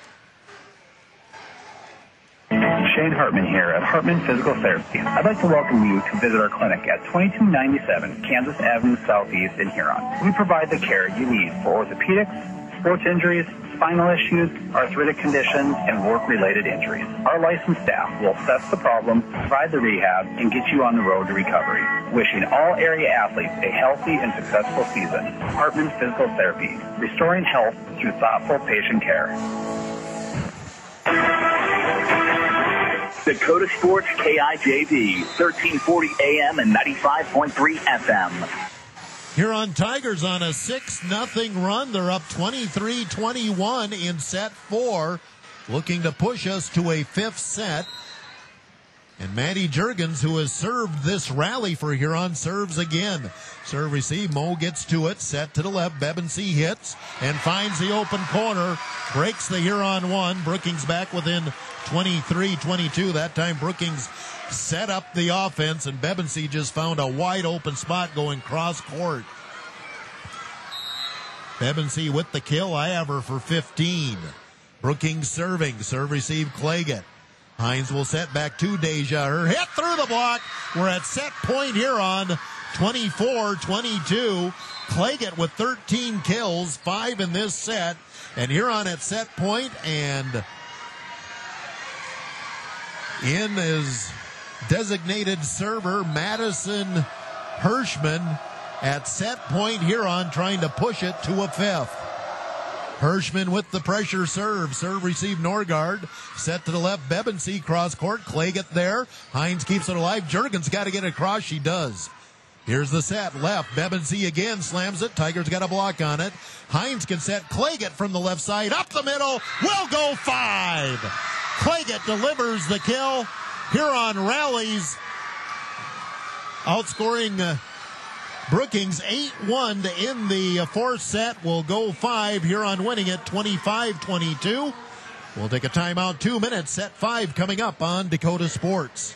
Shane Hartman here at Hartman Physical Therapy. I'd like to welcome you to visit our clinic at twenty-two ninety-seven Kansas Avenue Southeast in Huron. We provide the care you need for orthopedics, sports injuries, spinal issues, arthritic conditions, and work-related injuries. Our licensed staff will assess the problem, provide the rehab, and get you on the road to recovery. Wishing all area athletes a healthy and successful season. Hartman Physical Therapy, restoring health through thoughtful patient care. Dakota Sports K I J V, thirteen forty A M and ninety-five point three F M. Huron Tigers on a six nothing run. They're up twenty-three twenty-one in set four, looking to push us to a fifth set. And Maddie Juergens, who has served this rally for Huron, serves again. Serve receive. Mo gets to it. Set to the left. Bebensee hits and finds the open corner. Breaks the Huron one. Brookings back within twenty-three twenty-two. That time Brookings set up the offense, and Bebensee just found a wide open spot going cross court. Bebensee with the kill. I have her for fifteen. Brookings serving. Serve receive Claggett. Hines will set back to Deja. Her hit through the block. We're at set point Huron, twenty-four twenty-two. Claggett with thirteen kills, five in this set. And Huron at set point, and in is designated server Madison Hirschman at set point Huron, trying to push it to a fifth. Hirschman with the pressure serve. Serve receive Norgard. Set to the left. Bebensee cross court. Claggett there. Hines keeps it alive. Juergens got to get it across. She does. Here's the set. Left. Bebensee again slams it. Tigers got a block on it. Hines can set Claggett from the left side. Up the middle. Will go five. Claggett delivers the kill. Huron rallies. Outscoring uh, Brookings eight one to end the fourth set. Will go five. Huron winning it twenty-five twenty-two. We'll take a timeout. Two minutes. Set five coming up on Dakota Sports.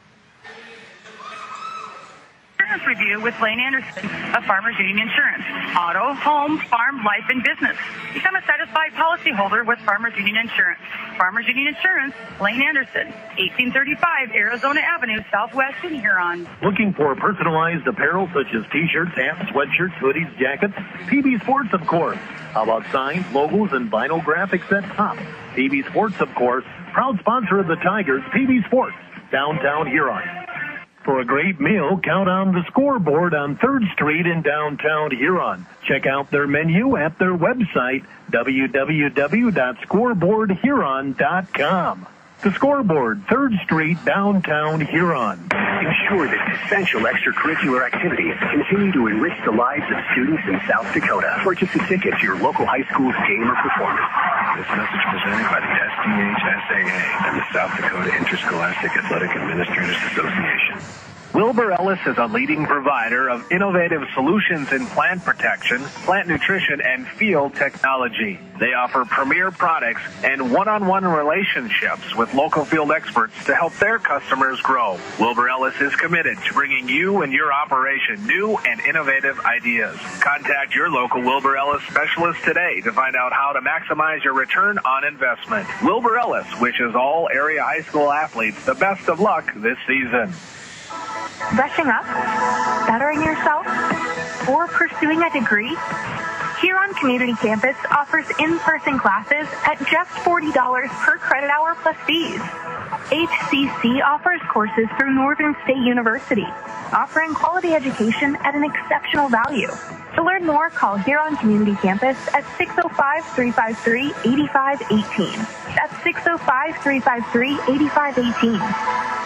Insurance review with Lane Anderson of Farmers Union Insurance. Auto, home, farm, life, and business. Become a satisfied policyholder with Farmers Union Insurance. Farmers Union Insurance, Lane Anderson, eighteen thirty-five Arizona Avenue, Southwest in Huron. Looking for personalized apparel such as t-shirts, hats, sweatshirts, hoodies, jackets? P B Sports, of course. How about signs, logos, and vinyl graphics at top? P B Sports, of course, proud sponsor of the Tigers. P B Sports, downtown Huron. For a great meal, count on the Scoreboard on third Street in downtown Huron. Check out their menu at their website, w w w dot scoreboard huron dot com. The Scoreboard, third Street, downtown Huron. Ensure that essential extracurricular activities continue to enrich the lives of students in South Dakota. Purchase a ticket to your local high school's game or performance. This message presented by the S D H S A A and the South Dakota Interscholastic Athletic Administrators Association. Wilbur Ellis is a leading provider of innovative solutions in plant protection, plant nutrition, and field technology. They offer premier products and one-on-one relationships with local field experts to help their customers grow. Wilbur Ellis is committed to bringing you and your operation new and innovative ideas. Contact your local Wilbur Ellis specialist today to find out how to maximize your return on investment. Wilbur Ellis wishes all area high school athletes the best of luck this season. Brushing up, bettering yourself, or pursuing a degree? Huron Community Campus offers in-person classes at just forty dollars per credit hour plus fees. H C C offers courses through Northern State University, offering quality education at an exceptional value. To learn more, call Huron Community Campus at six oh five, three five three, eight five one eight. That's six oh five, three five three, eight five one eight.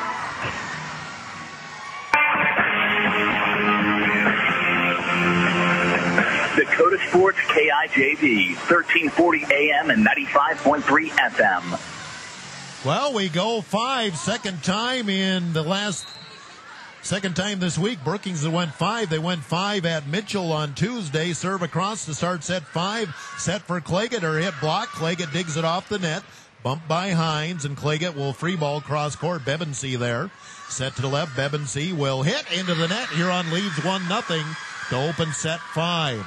Dakota Sports K I J V, thirteen forty A M and ninety-five point three F M. Well, we go five, second time in the last, second time this week. Brookings went five. They went five at Mitchell on Tuesday. Serve across to start set five. Set for Claggett. Her hit block. Claggett digs it off the net. Bumped by Hines, and Claggett will free ball cross court. Bebensee there. Set to the left. Bebensee will hit into the net. Huron leads one nothing to open set five.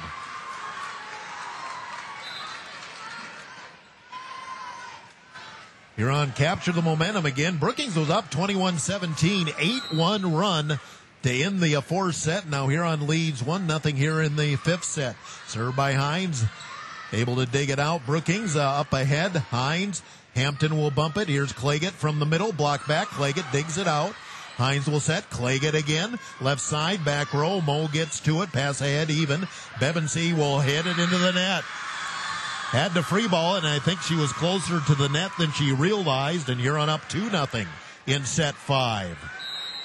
Huron captured the momentum again. Brookings was up twenty-one seventeen, eight one run to end the fourth set. Now Huron leads one nothing here in the fifth set. Served by Hines. Able to dig it out. Brookings uh, up ahead. Hines. Hampton will bump it. Here's Claggett from the middle. Block back. Claggett digs it out. Hines will set. Claggett again. Left side. Back row. Mo gets to it. Pass ahead even. Bebensee will hit it into the net. Had to free ball, and I think she was closer to the net than she realized, and Huron up two nothing in set five.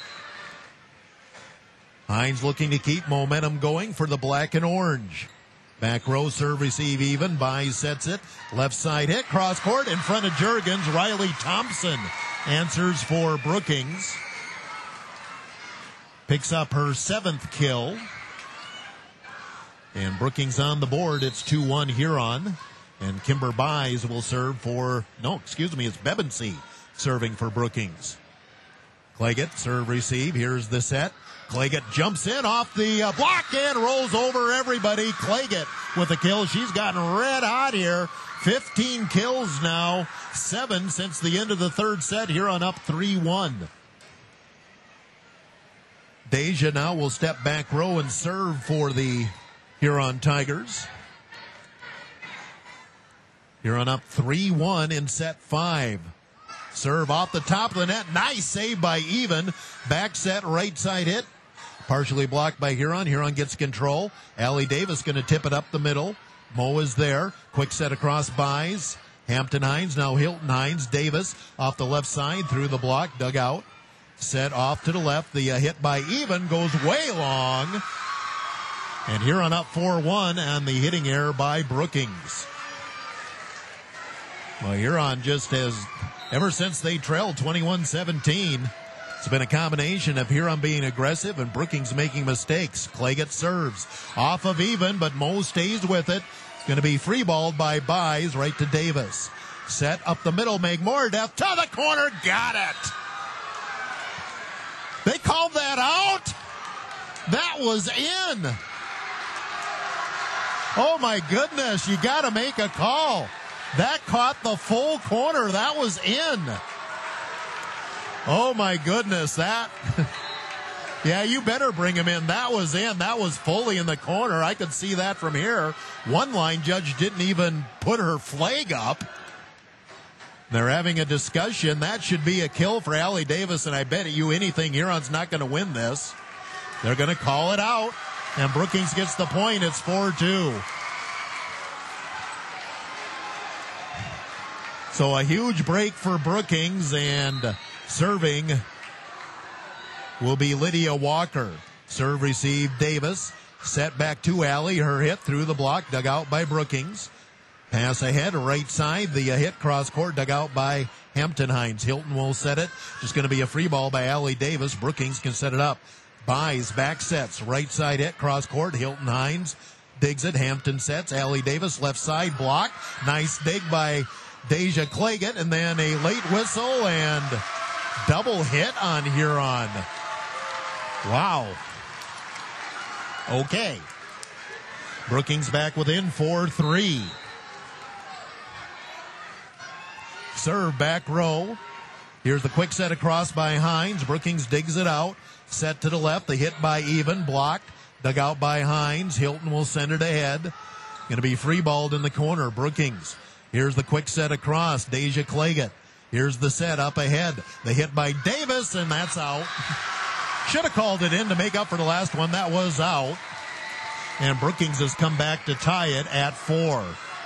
Hines looking to keep momentum going for the black and orange. Back row serve receive even. Buys sets it. Left side hit. Cross court in front of Jurgens. Riley Thompson answers for Brookings. Picks up her seventh kill. And Brookings on the board. It's two one Huron. And Kimber Buys will serve for, no, excuse me, it's Bebensee serving for Brookings. Claggett, serve receive. Here's the set. Claggett jumps in off the uh, block and rolls over everybody. Claggett with a kill. She's gotten red hot here. fifteen kills now. Seven since the end of the third set. Huron up three one. Deja now will step back row and serve for the Huron Tigers. Huron up three one in set five. Serve off the top of the net. Nice save by Even. Back set, right side hit. Partially blocked by Huron. Huron gets control. Allie Davis going to tip it up the middle. Mo is there. Quick set across Buys. Hampton Hines, now Hilton Hines. Davis off the left side through the block. Dug out. Set off to the left. The uh, hit by Even goes way long. And Huron up four one on the hitting error by Brookings. Well, Huron just has, ever since they trailed twenty-one seventeen, it's been a combination of Huron being aggressive and Brookings making mistakes. Claggett serves off of Even, but Mo stays with it. Going to be free balled by Buys right to Davis. Set up the middle, make more depth to the corner, got it. They called that out. That was in. Oh my goodness, you got to make a call. That caught the full corner. That was in. Oh my goodness, that. Yeah, you better bring him in. That was in. That was fully in the corner. I could see that from here. One line judge didn't even put her flag up. They're having a discussion. That should be a kill for Allie Davis, and I bet you anything, Huron's not going to win this. They're going to call it out, and Brookings gets the point. It's four two. So a huge break for Brookings, and serving will be Lydia Walker. Serve receive Davis. Set back to Allie. Her hit through the block, dug out by Brookings. Pass ahead, right side. The uh, hit cross court, dug out by Hampton Hines. Hilton will set it. Just going to be a free ball by Allie Davis. Brookings can set it up. Buys, back sets. Right side hit, cross court. Hilton Hines digs it. Hampton sets. Allie Davis, left side block. Nice dig by Deja Claggett, and then a late whistle and double hit on Huron. Wow. Okay. Brookings back within four three. Serve back row. Here's the quick set across by Hines. Brookings digs it out. Set to the left. The hit by Even. Blocked. Dug out by Hines. Hilton will send it ahead. Going to be free balled in the corner. Brookings. Here's the quick set across. Deja Claggett. Here's the set up ahead. The hit by Davis, and that's out. Should have called it in to make up for the last one. That was out. And Brookings has come back to tie it at four.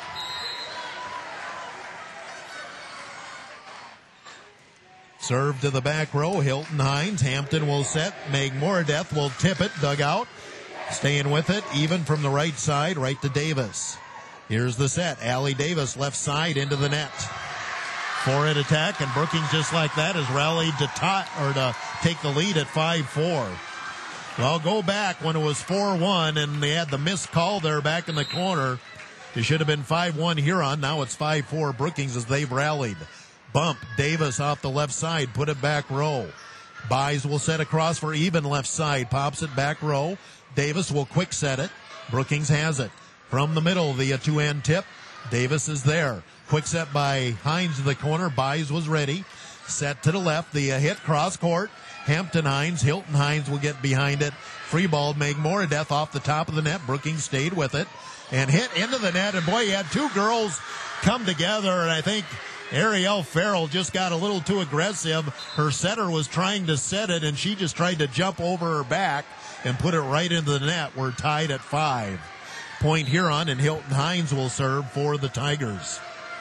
Serve to the back row. Hilton Hines. Hampton will set. Meg Moradeth will tip it. Dug out. Staying with it. Even from the right side. Right to Davis. Here's the set. Allie Davis left side into the net. Four-hit attack, and Brookings just like that has rallied to tie, or to take the lead at five four. Well, go back when it was four one and they had the missed call there back in the corner. It should have been five one Huron. Now it's five four Brookings as they've rallied. Bump. Davis off the left side. Put it back row. Buys will set across for Even left side. Pops it back row. Davis will quick set it. Brookings has it. From the middle, the uh, two-hand tip. Davis is there. Quick set by Hines to the corner. Buys was ready. Set to the left. The uh, hit cross court. Hampton Hines. Hilton Hines will get behind it. Free ball. Meg Moradeth off the top of the net. Brookings stayed with it. And hit into the net. And boy, you had two girls come together. And I think Ariel Farrell just got a little too aggressive. Her setter was trying to set it, and she just tried to jump over her back and put it right into the net. We're tied at five. Point Huron, and Hilton Hines will serve for the Tigers.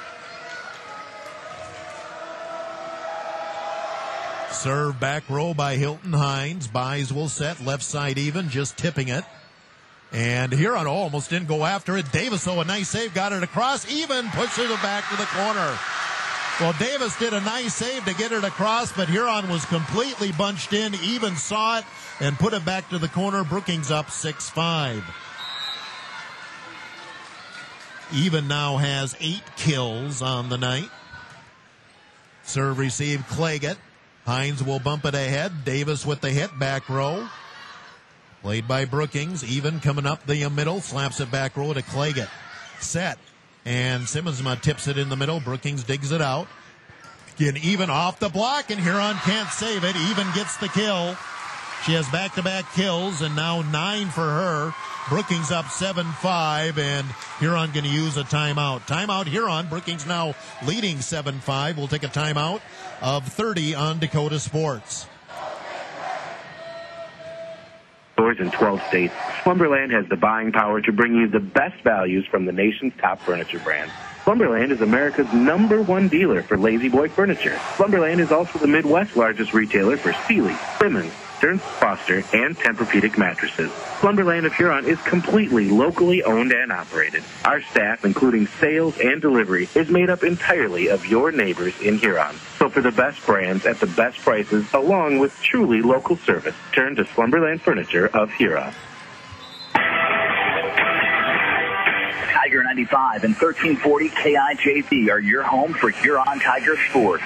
Serve back row by Hilton Hines. Buys will set. Left side even, just tipping it. And Huron almost didn't go after it. Davis, though, a nice save, got it across. Even pushes it back to the corner. Well, Davis did a nice save to get it across, but Huron was completely bunched in. Even saw it and put it back to the corner. Brookings up six five. Even now has eight kills on the night. Serve receive Claggett. Hines will bump it ahead. Davis with the hit, back row. Played by Brookings. Even coming up the middle. Slaps it back row to Claggett. Set. And Simmonsma tips it in the middle. Brookings digs it out. Again, Even off the block, and Huron can't save it. Even gets the kill. She has back-to-back kills, and now nine for her. Brookings up seven five, and Huron going to use a timeout. Timeout Huron. Brookings now leading seven five. We'll take a timeout of thirty on Dakota Sports. Stores in twelve states, Slumberland has the buying power to bring you the best values from the nation's top furniture brands. Slumberland is America's number one dealer for Lazy Boy furniture. Slumberland is also the Midwest's largest retailer for Sealy, Simmons, Stearns Foster, and Tempur-Pedic mattresses. Slumberland of Huron is completely locally owned and operated. Our staff, including sales and delivery, is made up entirely of your neighbors in Huron. So for the best brands at the best prices, along with truly local service, turn to Slumberland Furniture of Huron. Tiger ninety-five and thirteen forty K I J V are your home for Huron Tiger sports.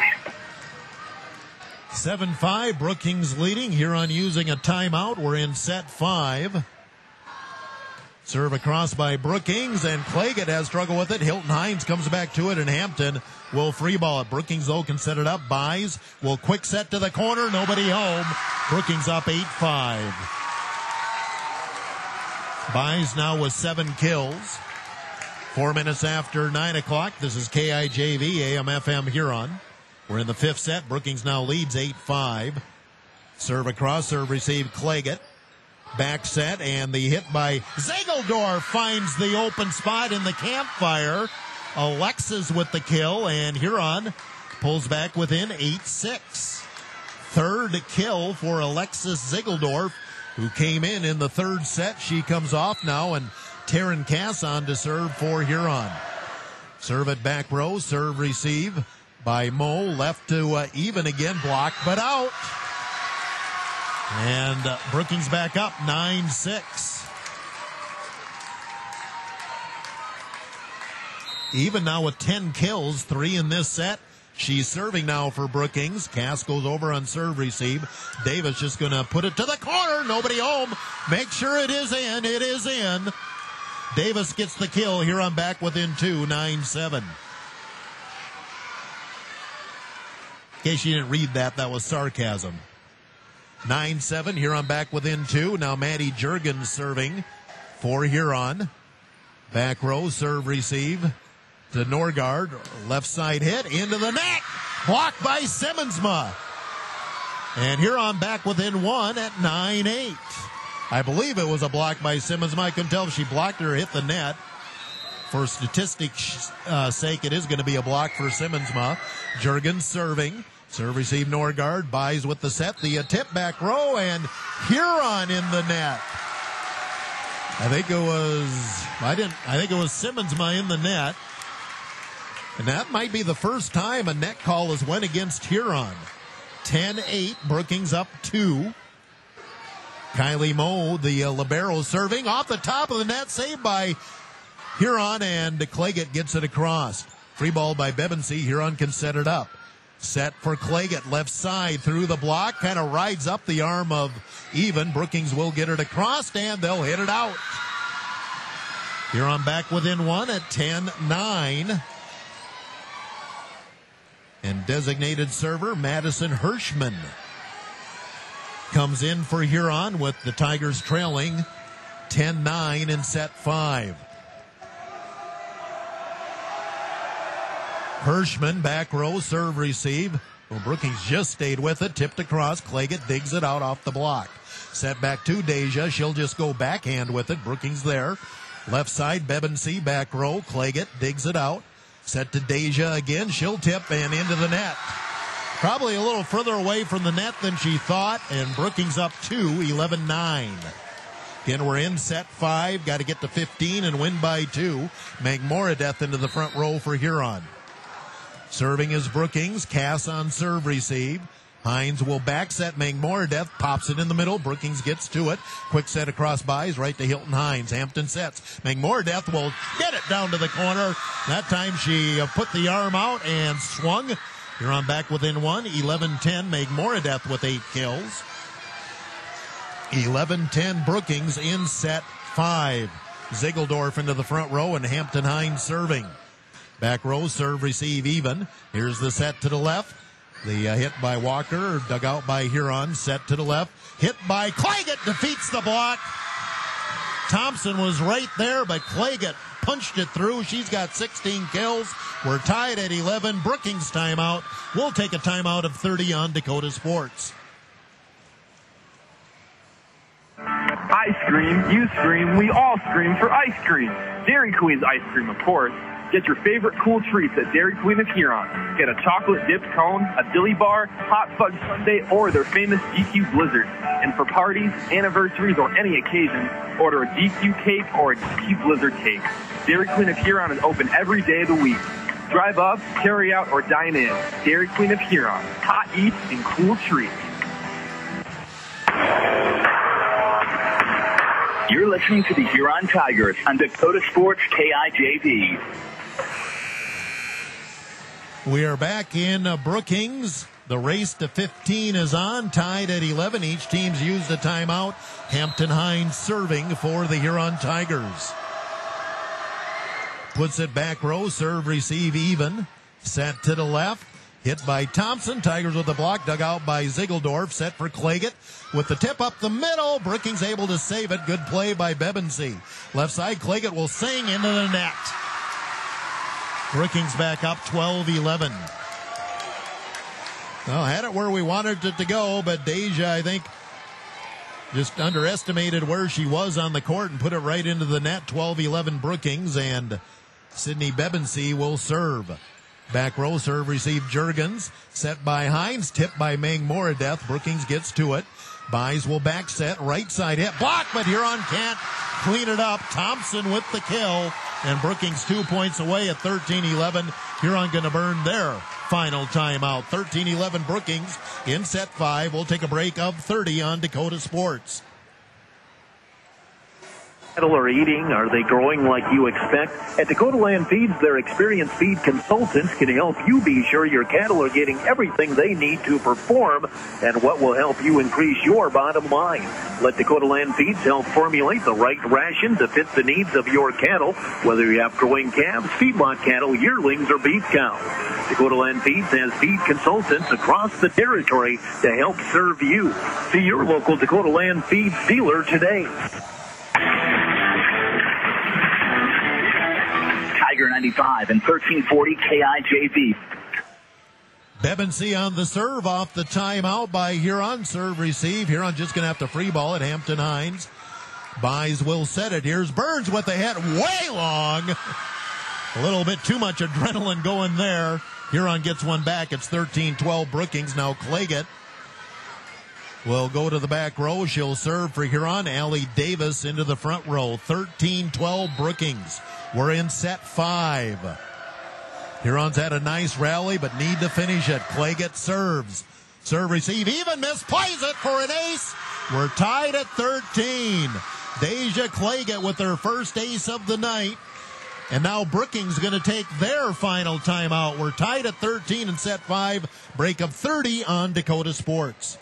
seven five, Brookings leading. Huron using a timeout. We're in set five. Serve across by Brookings, and Claggett has struggled with it. Hilton Hines comes back to it, and Hampton will free ball it. Brookings, though, can set it up. Buys will quick set to the corner. Nobody home. Brookings up eight five. Buys now with seven kills. Four minutes after nine o'clock. This is K I J V, A M F M Huron. We're in the fifth set. Brookings now leads eight five. Serve across, serve receive Claggett. Back set, and the hit by Zegeldorf finds the open spot in the campfire. Alexis with the kill, and Huron pulls back within eight six. Third kill for Alexis Zegeldorf, who came in in the third set. She comes off now, and Taryn Cass on to serve for Huron. Serve at back row, serve receive by Moe, left to uh, Even again, blocked but out. And uh, Brookings back up nine six. Even now with ten kills, three in this set. She's serving now for Brookings. Cass goes over on serve receive. Davis just going to put it to the corner. Nobody home. Make sure it is in. It is in. Davis gets the kill. Huron back within two, nine seven. In case you didn't read that, that was sarcasm. nine seven, Huron back within two. Now Maddie Jurgens serving for Huron. Back row, serve receive to Norgard. Left side hit into the net. Blocked by Simmonsma. And Huron back within one at nine eight. I believe it was a block by Simmonsma. I couldn't tell if she blocked or hit the net. For statistics' uh, sake, it is going to be a block for Simmonsma. Jurgens serving. Serve receive Norgard, buys with the set, the uh, tip back row, and Huron in the net. I think it was, I didn't, I think it was Simmonsma in the net. And that might be the first time a net call has went against Huron. ten eight, Brookings up two. Kylie Moe, the uh, libero, serving off the top of the net, saved by Huron, and Claggett gets it across. Free ball by Bebensee. Huron can set it up. Set for Claggett, left side through the block, kind of rides up the arm of Even. Brookings will get it across, and they'll hit it out. Huron back within one at ten nine. And designated server Madison Hirschman comes in for Huron with the Tigers trailing ten nine in set five. Hirschman, back row, serve, receive. Well, Brookings just stayed with it. Tipped across. Claggett digs it out off the block. Set back to Deja. She'll just go backhand with it. Brookings there. Left side, Bebensee, back row. Claggett digs it out. Set to Deja again. She'll tip and into the net. Probably a little further away from the net than she thought. And Brookings up two, eleven nine. Again, we're in set five. Got to get to fifteen and win by two. Magmoradeth into the front row for Huron. Serving is Brookings. Cass on serve receive. Hines will back set Magmoradeth, pops it in the middle. Brookings gets to it. Quick set across buys right to Hilton Hines. Hampton sets. Magmoradeth will get it down to the corner. That time she uh, put the arm out and swung. Huron back within one. eleven ten. Magmoradeth with eight kills. eleven ten Brookings in set five. Ziegeldorf into the front row and Hampton Hines serving. Back row serve receive even. Here's the set to the left. The uh, hit by Walker, dug out by Huron, set to the left. Hit by Claggett, defeats the block. Thompson was right there, but Claggett punched it through. She's got sixteen kills. We're tied at eleven. Brookings timeout. We'll take a timeout of thirty on Dakota Sports. I scream, you scream, we all scream for ice cream. Dairy Queen's ice cream, of course. Get your favorite cool treats at Dairy Queen of Huron. Get a chocolate dipped cone, a dilly bar, hot fudge sundae, or their famous D Q Blizzard. And for parties, anniversaries, or any occasion, order a D Q cake or a D Q Blizzard cake. Dairy Queen of Huron is open every day of the week. Drive up, carry out, or dine in. Dairy Queen of Huron. Hot eats and cool treats. You're listening to the Huron Tigers on Dakota Sports K I J V. We are back in uh, Brookings. The race to fifteen is on, tied at eleven. Each team's used a timeout. Hampton Hines serving for the Huron Tigers. Puts it back row, serve, receive even. Set to the left. Hit by Thompson. Tigers with the block, dug out by Ziegeldorf. Set for Claggett with the tip up the middle. Brookings able to save it. Good play by Bebensee. Left side, Claggett will sing into the net. Brookings back up twelve eleven. Well, had it where we wanted it to go, but Deja, I think, just underestimated where she was on the court and put it right into the net. twelve eleven Brookings, and Sydney Bebensee will serve. Back row serve, receive Jurgens. Set by Hines, tipped by Magmoradeth. Brookings gets to it. Buys will back set. Right side hit. Block, but Huron can't clean it up. Thompson with the kill. And Brookings two points away at thirteen eleven. Huron going to burn their final timeout. thirteen eleven Brookings in set five. We'll take a break of thirty on Dakota Sports. Cattle are eating? Are they growing like you expect? At Dakota Land Feeds, their experienced feed consultants can help you be sure your cattle are getting everything they need to perform and what will help you increase your bottom line. Let Dakota Land Feeds help formulate the right ration to fit the needs of your cattle, whether you have growing calves, feedlot cattle, yearlings, or beef cows. Dakota Land Feeds has feed consultants across the territory to help serve you. See your local Dakota Land Feeds dealer today. Tiger ninety-five and thirteen forty K I J V. Bebensee on the serve off the timeout by Huron. Serve receive. Huron just going to have to free ball at Hampton Hines. Buys will set it. Here's Burns with the hit way long. A little bit too much adrenaline going there. Huron gets one back. It's thirteen twelve Brookings. Now Claggett will go to the back row. She'll serve for Huron. Allie Davis into the front row. thirteen twelve Brookings. We're in set five. Huron's had a nice rally, but need to finish it. Claggett serves. Serve receive even misplays it for an ace. We're tied at thirteen. Deja Claggett with her first ace of the night. And now Brookings going to take their final timeout. We're tied at thirteen in set five. Break of thirty on Dakota Sports.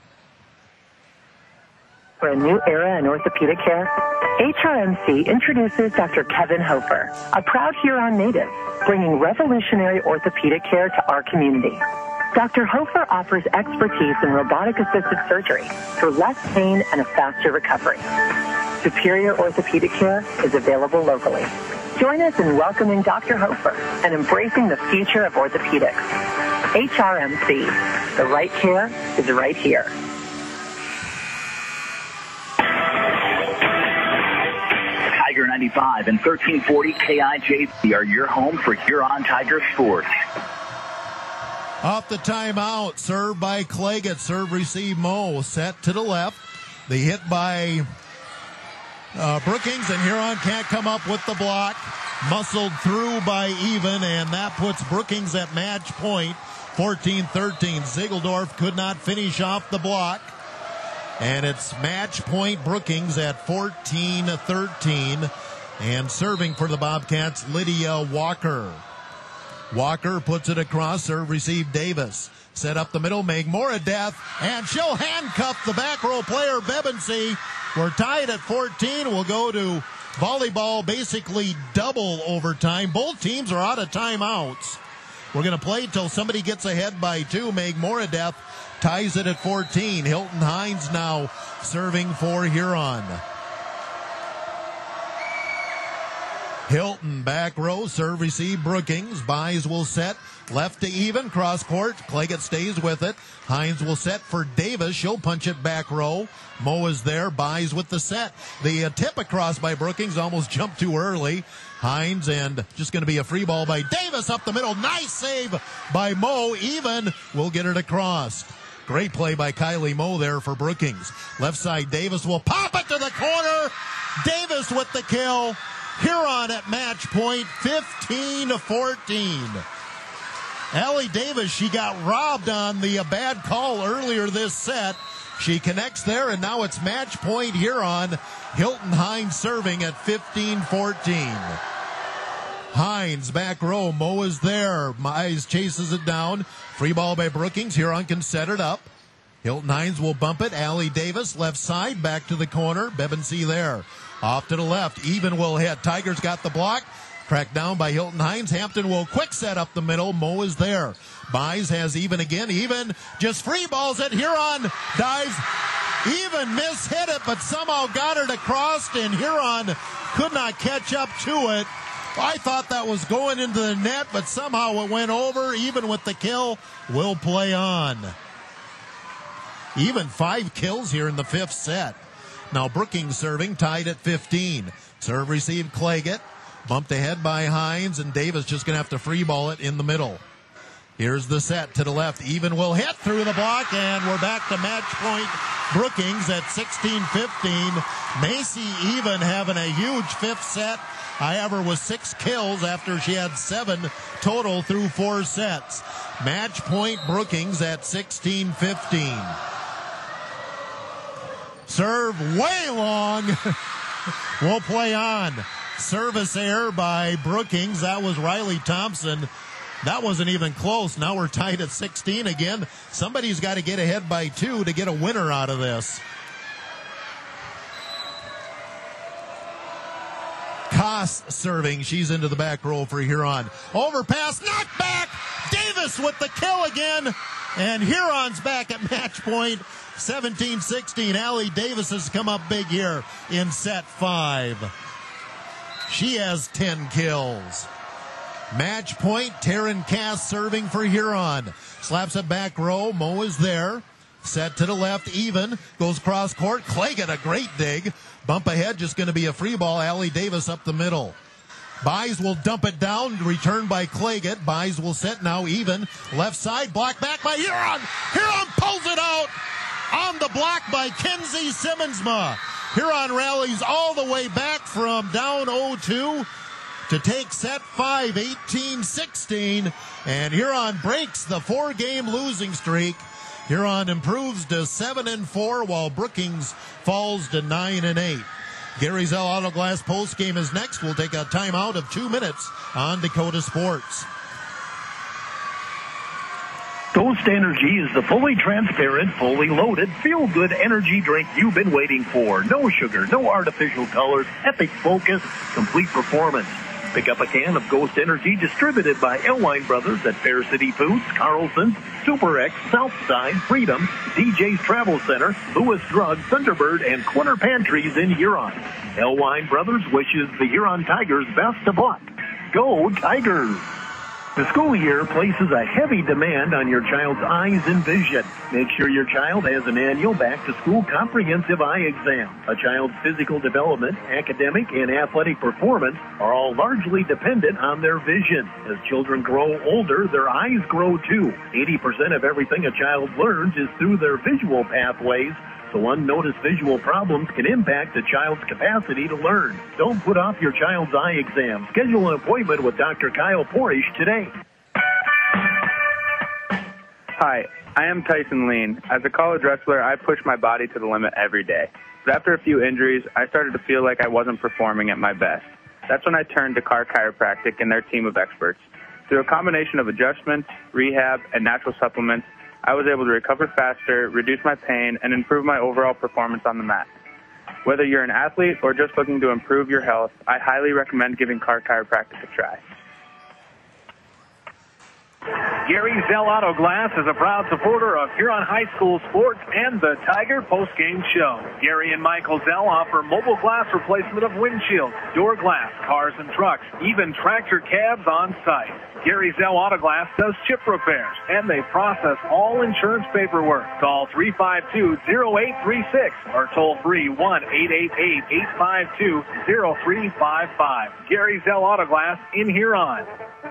For a new era in orthopedic care, H R M C introduces Doctor Kevin Hofer, a proud Huron native, bringing revolutionary orthopedic care to our community. Doctor Hofer offers expertise in robotic-assisted surgery for less pain and a faster recovery. Superior orthopedic care is available locally. Join us in welcoming Doctor Hofer and embracing the future of orthopedics. H R M C, the right care is right here. Tiger ninety-five and thirteen forty K I J V are your home for Huron Tiger sports. Off the timeout, served by Claggett. Serve receive Mo. Set to the left. The hit by Uh, Brookings and Huron can't come up with the block. Muscled through by Even, and that puts Brookings at match point, fourteen thirteen. Ziegeldorf could not finish off the block. And it's match point Brookings at fourteen thirteen. And serving for the Bobcats, Lydia Walker. Walker puts it across, serve, receive Davis. Set up the middle, Meg Moradeth, and she'll handcuff the back row player, Bebensee. We're tied at fourteen. We'll go to volleyball, basically double overtime. Both teams are out of timeouts. We're going to play till somebody gets ahead by two. Meg Moradeth ties it at fourteen. Hilton Hines now serving for Huron. Hilton back row, serve, receive, Brookings. Buys will set, left to Even, cross court. Claggett stays with it. Hines will set for Davis. She'll punch it back row. Mo is there, Buys with the set. The uh, tip across by Brookings almost jumped too early. Hines, and just going to be a free ball by Davis up the middle. Nice save by Mo. Even will get it across. Great play by Kylie Mo there for Brookings. Left side, Davis will pop it to the corner. Davis with the kill. Huron at match point, fifteen fourteen. Allie Davis, she got robbed on the uh, bad call earlier this set. She connects there, and now it's match point Huron. Hilton Hines serving at fifteen fourteen. Hines back row, Mo is there. Mize chases it down. Free ball by Brookings. Huron can set it up. Hilton Hines will bump it. Allie Davis, left side, back to the corner. Bebensee there. Off to the left. Even will hit. Tigers got the block. Cracked down by Hilton Hines. Hampton will quick set up the middle. Mo is there. Buys has Even again. Even just free balls it. Huron dives. Even mishit it, but somehow got it across, and Huron could not catch up to it. I thought that was going into the net, but somehow it went over. Even with the kill, will play on. Even five kills here in the fifth set. Now Brookings serving, tied at fifteen. Serve receive Claggett. Bumped ahead by Hines, and Davis just going to have to free ball it in the middle. Here's the set to the left. Even will hit through the block, and we're back to match point Brookings at sixteen fifteen. Macy Even having a huge fifth set. However, with six kills after she had seven total through four sets. Match point Brookings at sixteen fifteen. Serve way long. We'll play on. Service error by Brookings. That was Riley Thompson. That wasn't even close. Now we're tied at sixteen again. Somebody's got to get ahead by two to get a winner out of this. Koss serving. She's into the back row for Huron. Overpass, knocked back. Davis with the kill again. And Huron's back at match point. seventeen sixteen. Allie Davis has come up big here in set five. She has ten kills. Match point, Taryn Cass serving for Huron. Slaps it back row. Mo is there. Set to the left, Even. Goes cross court. Claggett, a great dig. Bump ahead, just going to be a free ball. Allie Davis up the middle. Buys will dump it down. Return by Claggett. Buys will set now. Even. Left side. Block back by Huron. Huron pulls it out. On the block by Kenzie Simmonsma. Huron rallies all the way back from down oh two to take set five, eighteen sixteen. And Huron breaks the four-game losing streak. Huron improves to seven and four, while Brookings falls to nine and eight. Gary Zell Auto Glass post game is next. We'll take a timeout of two minutes on Dakota Sports. Ghost Energy is the fully transparent, fully loaded, feel-good energy drink you've been waiting for. No sugar, no artificial colors, epic focus, complete performance. Pick up a can of Ghost Energy distributed by Elwine Brothers at Fair City Foods, Carlson's, Super X, Southside, Freedom, D J's Travel Center, Lewis Drug, Thunderbird, and Corner Pantries in Huron. Elwine Brothers wishes the Huron Tigers best of luck. Go Tigers! The school year places a heavy demand on your child's eyes and vision. Make sure your child has an annual back-to-school comprehensive eye exam. A child's physical development, academic, and athletic performance are all largely dependent on their vision. As children grow older, their eyes grow too. eighty percent of everything a child learns is through their visual pathways, so unnoticed visual problems can impact a child's capacity to learn. Don't put off your child's eye exam. Schedule an appointment with Doctor Kyle Porish today. Hi, I am Tyson Lean. As a college wrestler, I push my body to the limit every day. But after a few injuries, I started to feel like I wasn't performing at my best. That's when I turned to Carr Chiropractic and their team of experts. Through a combination of adjustments, rehab, and natural supplements, I was able to recover faster, reduce my pain, and improve my overall performance on the mat. Whether you're an athlete or just looking to improve your health, I highly recommend giving Carr Chiropractic a try. Gary Zell Auto Glass is a proud supporter of Huron High School sports and the Tiger postgame show. Gary and Michael Zell offer mobile glass replacement of windshields, door glass, cars and trucks, even tractor cabs on site. Gary Zell Auto Glass does chip repairs, and they process all insurance paperwork. Call three five two, zero eight three six or toll free one eight eight eight, eight five two, zero three five five. Gary Zell Auto Glass in Huron.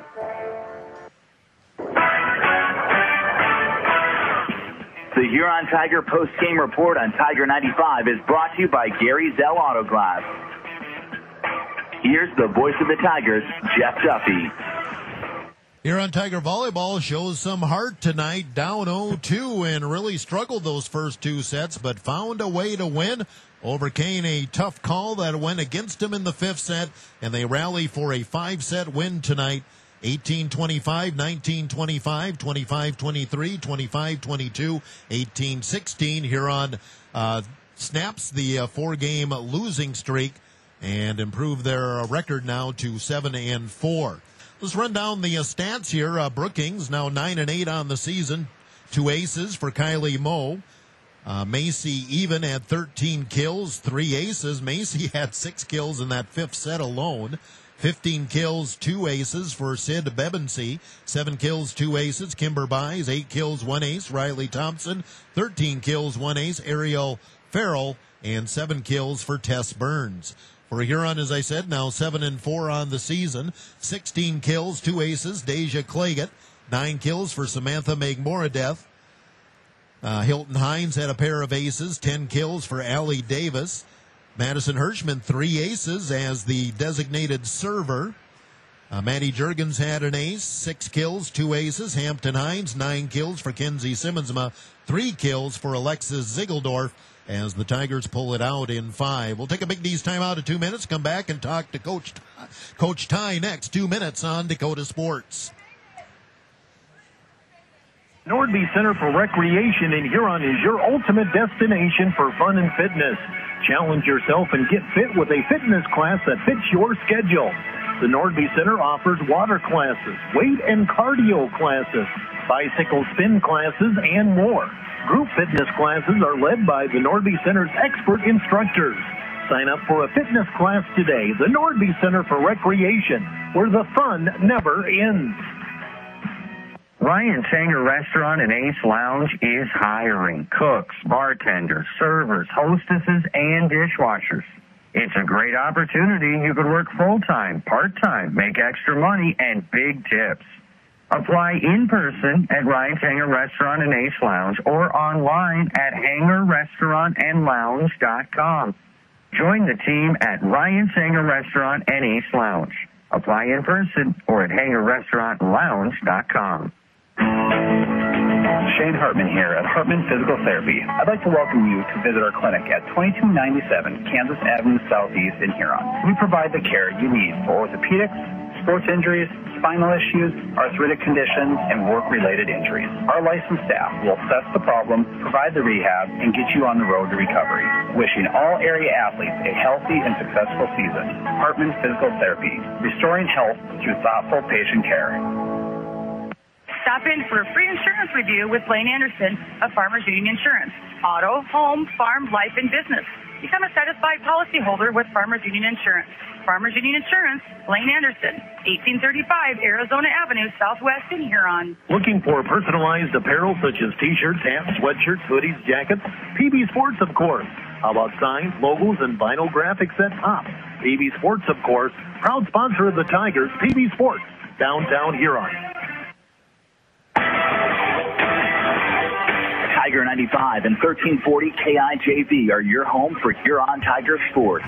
The Huron Tiger post-game report on Tiger ninety-five is brought to you by Gary Zell Auto Glass. Here's the voice of the Tigers, Jeff Duffy. Huron Tiger Volleyball shows some heart tonight, down oh two, and really struggled those first two sets, but found a way to win. Overcame a tough call that went against them in the fifth set, and they rally for a five-set win tonight. eighteen twenty-five, nineteen twenty-five, twenty-five twenty-three, twenty-five twenty-two, eighteen sixteen. Huron uh, snaps the uh, four-game losing streak and improve their uh, record now to seven and four. Let's run down the uh, stats here. Uh, Brookings now nine and eight on the season. Two aces for Kylie Moe. Uh, Macy even had thirteen kills, three aces. Macy had six kills in that fifth set alone. fifteen kills, two aces for Sid Bebensee. Seven kills, two aces. Kimber Buys, eight kills, one ace. Riley Thompson, thirteen kills, one ace. Ariel Farrell, and seven kills for Tess Burns. For Huron, as I said, now seven and four on the season. sixteen kills, two aces. Deja Claggett, nine kills for Samantha Megmoradeth. Uh, Hilton Hines had a pair of aces, ten kills for Allie Davis. Madison Hirschman, three aces as the designated server. Uh, Maddie Juergens had an ace, six kills, two aces. Hampton Hines, nine kills for Kenzie Simmonsma, three kills for Alexis Ziegeldorf as the Tigers pull it out in five. We'll take a Big D's timeout of two minutes, come back and talk to Coach, Coach Ty next. Two minutes on Dakota Sports. Nordby Center for Recreation in Huron is your ultimate destination for fun and fitness. Challenge yourself and get fit with a fitness class that fits your schedule. The Nordby Center offers water classes, weight and cardio classes, bicycle spin classes, and more. Group fitness classes are led by the Nordby Center's expert instructors. Sign up for a fitness class today. The Nordby Center for Recreation, where the fun never ends. Ryan Sanger Restaurant and Ace Lounge is hiring cooks, bartenders, servers, hostesses, and dishwashers. It's a great opportunity. You could work full-time, part-time, make extra money, and big tips. Apply in person at Ryan Sanger Restaurant and Ace Lounge or online at hanger restaurant and lounge dot com. Join the team at Ryan Sanger Restaurant and Ace Lounge. Apply in person or at hanger restaurant and lounge dot com. Shane Hartman here at Hartman Physical Therapy. I'd like to welcome you to visit our clinic at twenty-two ninety-seven Kansas Avenue Southeast in Huron. We provide the care you need for orthopedics, sports injuries, spinal issues, arthritic conditions, and work-related injuries. Our licensed staff will assess the problem, provide the rehab, and get you on the road to recovery. Wishing all area athletes a healthy and successful season. Hartman Physical Therapy, restoring health through thoughtful patient care. Stop in for a free insurance review with Lane Anderson of Farmers Union Insurance. Auto, home, farm, life, and business. Become a satisfied policyholder with Farmers Union Insurance. Farmers Union Insurance, Lane Anderson, eighteen thirty-five Arizona Avenue, Southwest in Huron. Looking for personalized apparel such as t-shirts, hats, sweatshirts, hoodies, jackets? P B Sports, of course. How about signs, logos, and vinyl graphics at top? P B Sports, of course. Proud sponsor of the Tigers, P B Sports, downtown Huron. Tiger ninety-five and thirteen forty K I J V are your home for Huron Tiger sports.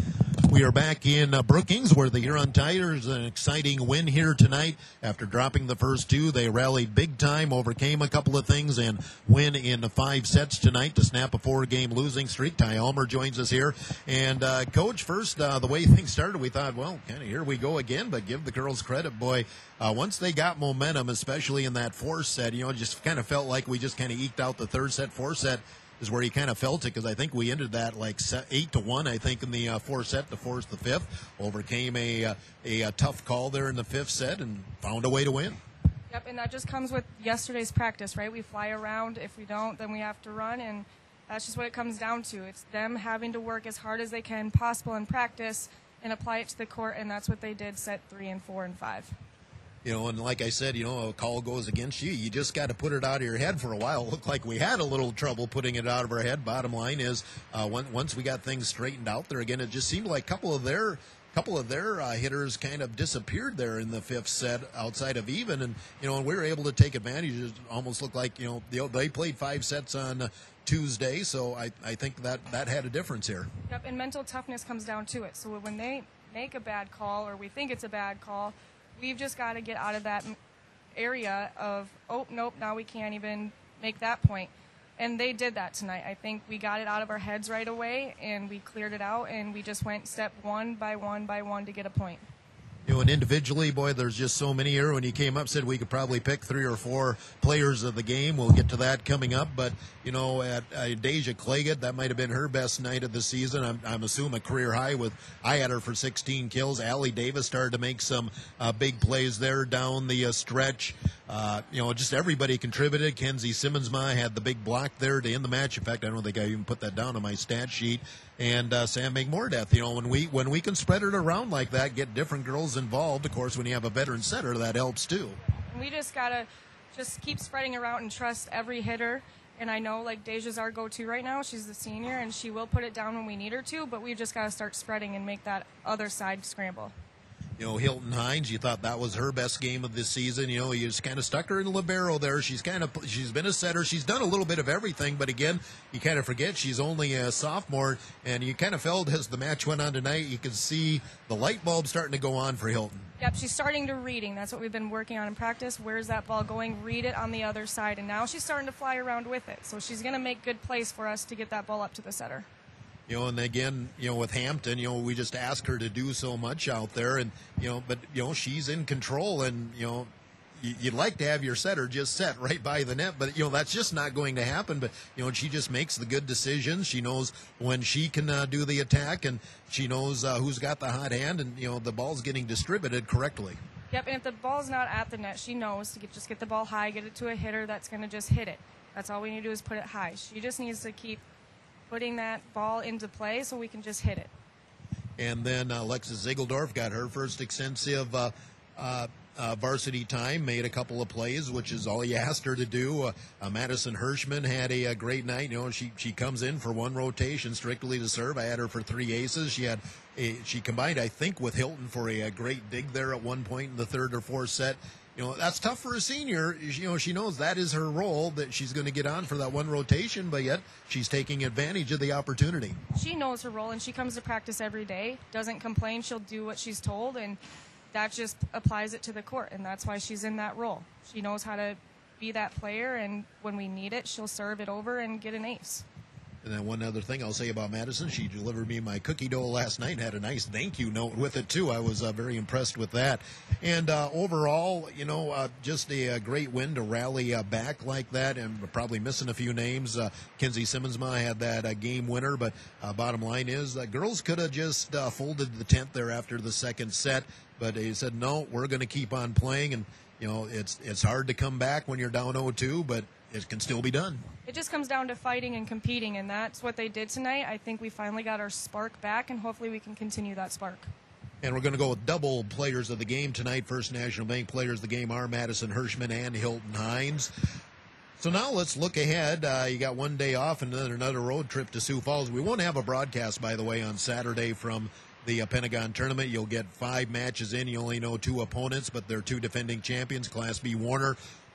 We are back in uh, Brookings, where the Huron Tigers, an exciting win here tonight. After dropping the first two, they rallied big time, overcame a couple of things, and win in five sets tonight to snap a four-game losing streak. Ty Elmer joins us here. And, uh, Coach, first, uh, the way things started, we thought, well, kind of here we go again, but give the girls credit, boy. Uh, once they got momentum, especially in that fourth set, you know, it just kind of felt like we just kind of eked out the third set, fourth set. Is where you kind of felt it, because I think we ended that like eight to one. I think in the uh, fourth set to force the fifth, overcame a, uh, a a tough call there in the fifth set and found a way to win. Yep, and that just comes with yesterday's practice, right? We fly around. If we don't, then we have to run, and that's just what it comes down to. It's them having to work as hard as they can possible in practice and apply it to the court, and that's what they did set three and four and five. You know, and like I said, you know, a call goes against you. You just got to put it out of your head for a while. It looked like we had a little trouble putting it out of our head. Bottom line is, uh, when, once we got things straightened out there again, it just seemed like a couple of their couple of their uh, hitters kind of disappeared there in the fifth set outside of even. And, you know, and we were able to take advantage. It almost looked like, you know, they, they played five sets on uh, Tuesday, so I, I think that, that had a difference here. Yep, and mental toughness comes down to it. So when they make a bad call, or we think it's a bad call, we've just got to get out of that area of, oh, nope, now we can't even make that point. And they did that tonight. I think we got it out of our heads right away, and we cleared it out, and we just went step one by one by one to get a point. You know, and individually, boy, there's just so many here. When you came up, said we could probably pick three or four players of the game. We'll get to that coming up. But, you know, at uh, Deja Claggett, that might have been her best night of the season. I'm, I'm assuming a career high with, I had her for sixteen kills. Allie Davis started to make some uh, big plays there down the uh, stretch. Uh, you know, just everybody contributed. Kenzie Simmonsma had the big block there to end the match. In fact, I don't think I even put that down on my stat sheet. And uh, Sam McMordeath, you know, when we when we can spread it around like that, get different girls involved. Of course, when you have a veteran setter, that helps too. We just gotta just keep spreading around and trust every hitter. And I know, like, Deja's our go-to right now. She's the senior, and she will put it down when we need her to. But we just gotta start spreading and make that other side scramble. You know, Hilton Hines, you thought that was her best game of this season. You know, you just kind of stuck her in libero there. She's kind of, she's been a setter. She's done a little bit of everything, but again, you kind of forget she's only a sophomore, and you kind of felt as the match went on tonight, you could see the light bulb starting to go on for Hilton. Yep, she's starting to reading. That's what we've been working on in practice. Where's that ball going? Read it on the other side, and now she's starting to fly around with it. So she's going to make good plays for us to get that ball up to the setter. You know, and again, you know, with Hampton, you know, we just ask her to do so much out there, and, you know, but, you know, she's in control, and, you know, you'd like to have your setter just set right by the net, but, you know, that's just not going to happen. But, you know, she just makes the good decisions. She knows when she can uh, do the attack, and she knows uh, who's got the hot hand, and, you know, the ball's getting distributed correctly. Yep, and if the ball's not at the net, she knows to get, just get the ball high, get it to a hitter that's going to just hit it. That's all we need to do is put it high. She just needs to keep putting that ball into play so we can just hit it. And then uh, Alexis Ziegeldorf got her first extensive uh, uh, uh, varsity time, made a couple of plays, which is all you asked her to do. Uh, uh, Madison Hirschman had a, a great night. You know, she she comes in for one rotation strictly to serve. I had her for three aces. She had a, she combined, I think, with Hilton for a, a great dig there at one point in the third or fourth set. You know, that's tough for a senior. You know, she knows that is her role, that she's going to get on for that one rotation, but yet she's taking advantage of the opportunity. She knows her role, and she comes to practice every day, doesn't complain. She'll do what she's told, and that just applies it to the court, and that's why she's in that role. She knows how to be that player, and when we need it, she'll serve it over and get an ace. And then one other thing I'll say about Madison, she delivered me my cookie dough last night and had a nice thank you note with it, too. I was uh, very impressed with that. And uh, overall, you know, uh, just a, a great win to rally uh, back like that, and we're probably missing a few names. Uh, Kenzie Simmonsma had that uh, game winner, but uh, bottom line is uh, girls could have just uh, folded the tent there after the second set, but they said, no, we're going to keep on playing. And, you know, it's, it's hard to come back when you're down oh two, but it can still be done. It just comes down to fighting and competing, and that's what they did tonight. I think we finally got our spark back, and hopefully we can continue that spark. And we're going to go with double players of the game tonight. First National Bank players of the game are Madison Hirschman and Hilton Hines. So now let's look ahead. Uh, you got one day off and then another road trip to Sioux Falls. We won't have a broadcast, by the way, on Saturday from the uh, Pentagon Tournament. You'll get five matches in. You only know two opponents, but they're two defending champions, Class B Warner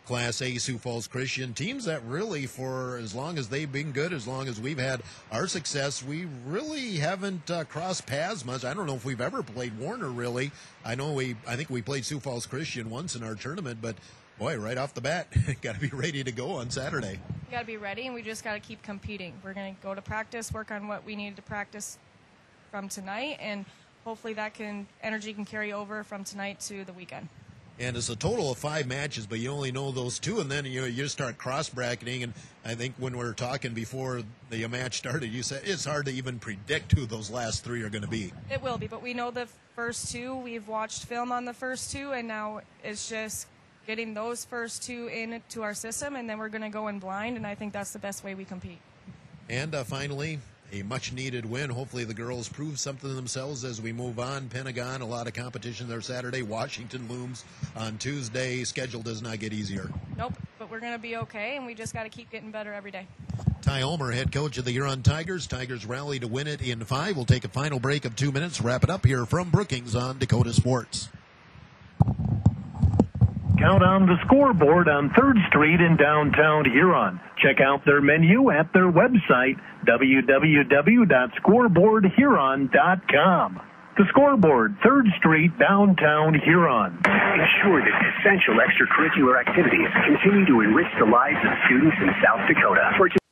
Class A Sioux Falls Christian, teams that really, for as long as they've been good, as long as we've had our success, we really haven't uh, crossed paths much. I don't know if we've ever played Warner, really. I know we, I think we played Sioux Falls Christian once in our tournament, but boy, right off the bat, got to be ready to go on Saturday. We got to be ready, and we just got to keep competing. We're going to go to practice, work on what we needed to practice from tonight, and hopefully that can energy can carry over from tonight to the weekend. And it's a total of five matches, but you only know those two, and then you you start cross-bracketing. And I think when we were talking before the match started, you said it's hard to even predict who those last three are going to be. It will be, but we know the first two. We've watched film on the first two, and now it's just getting those first two into our system, and then we're going to go in blind, and I think that's the best way we compete. And uh, finally, a much-needed win. Hopefully the girls prove something to themselves as we move on. Pentagon, a lot of competition there Saturday. Washington looms on Tuesday. Schedule does not get easier. Nope, but we're going to be okay, and we just got to keep getting better every day. Ty Ulmer, head coach of the Huron Tigers. Tigers rally to win it in five. We'll take a final break of two minutes. Wrap it up here from Brookings on Dakota Sports. Count on the Scoreboard on third Street in downtown Huron. Check out their menu at their website, w w w dot scoreboard huron dot com. The Scoreboard, third Street, downtown Huron. Ensure that essential extracurricular activities continue to enrich the lives of students in South Dakota. For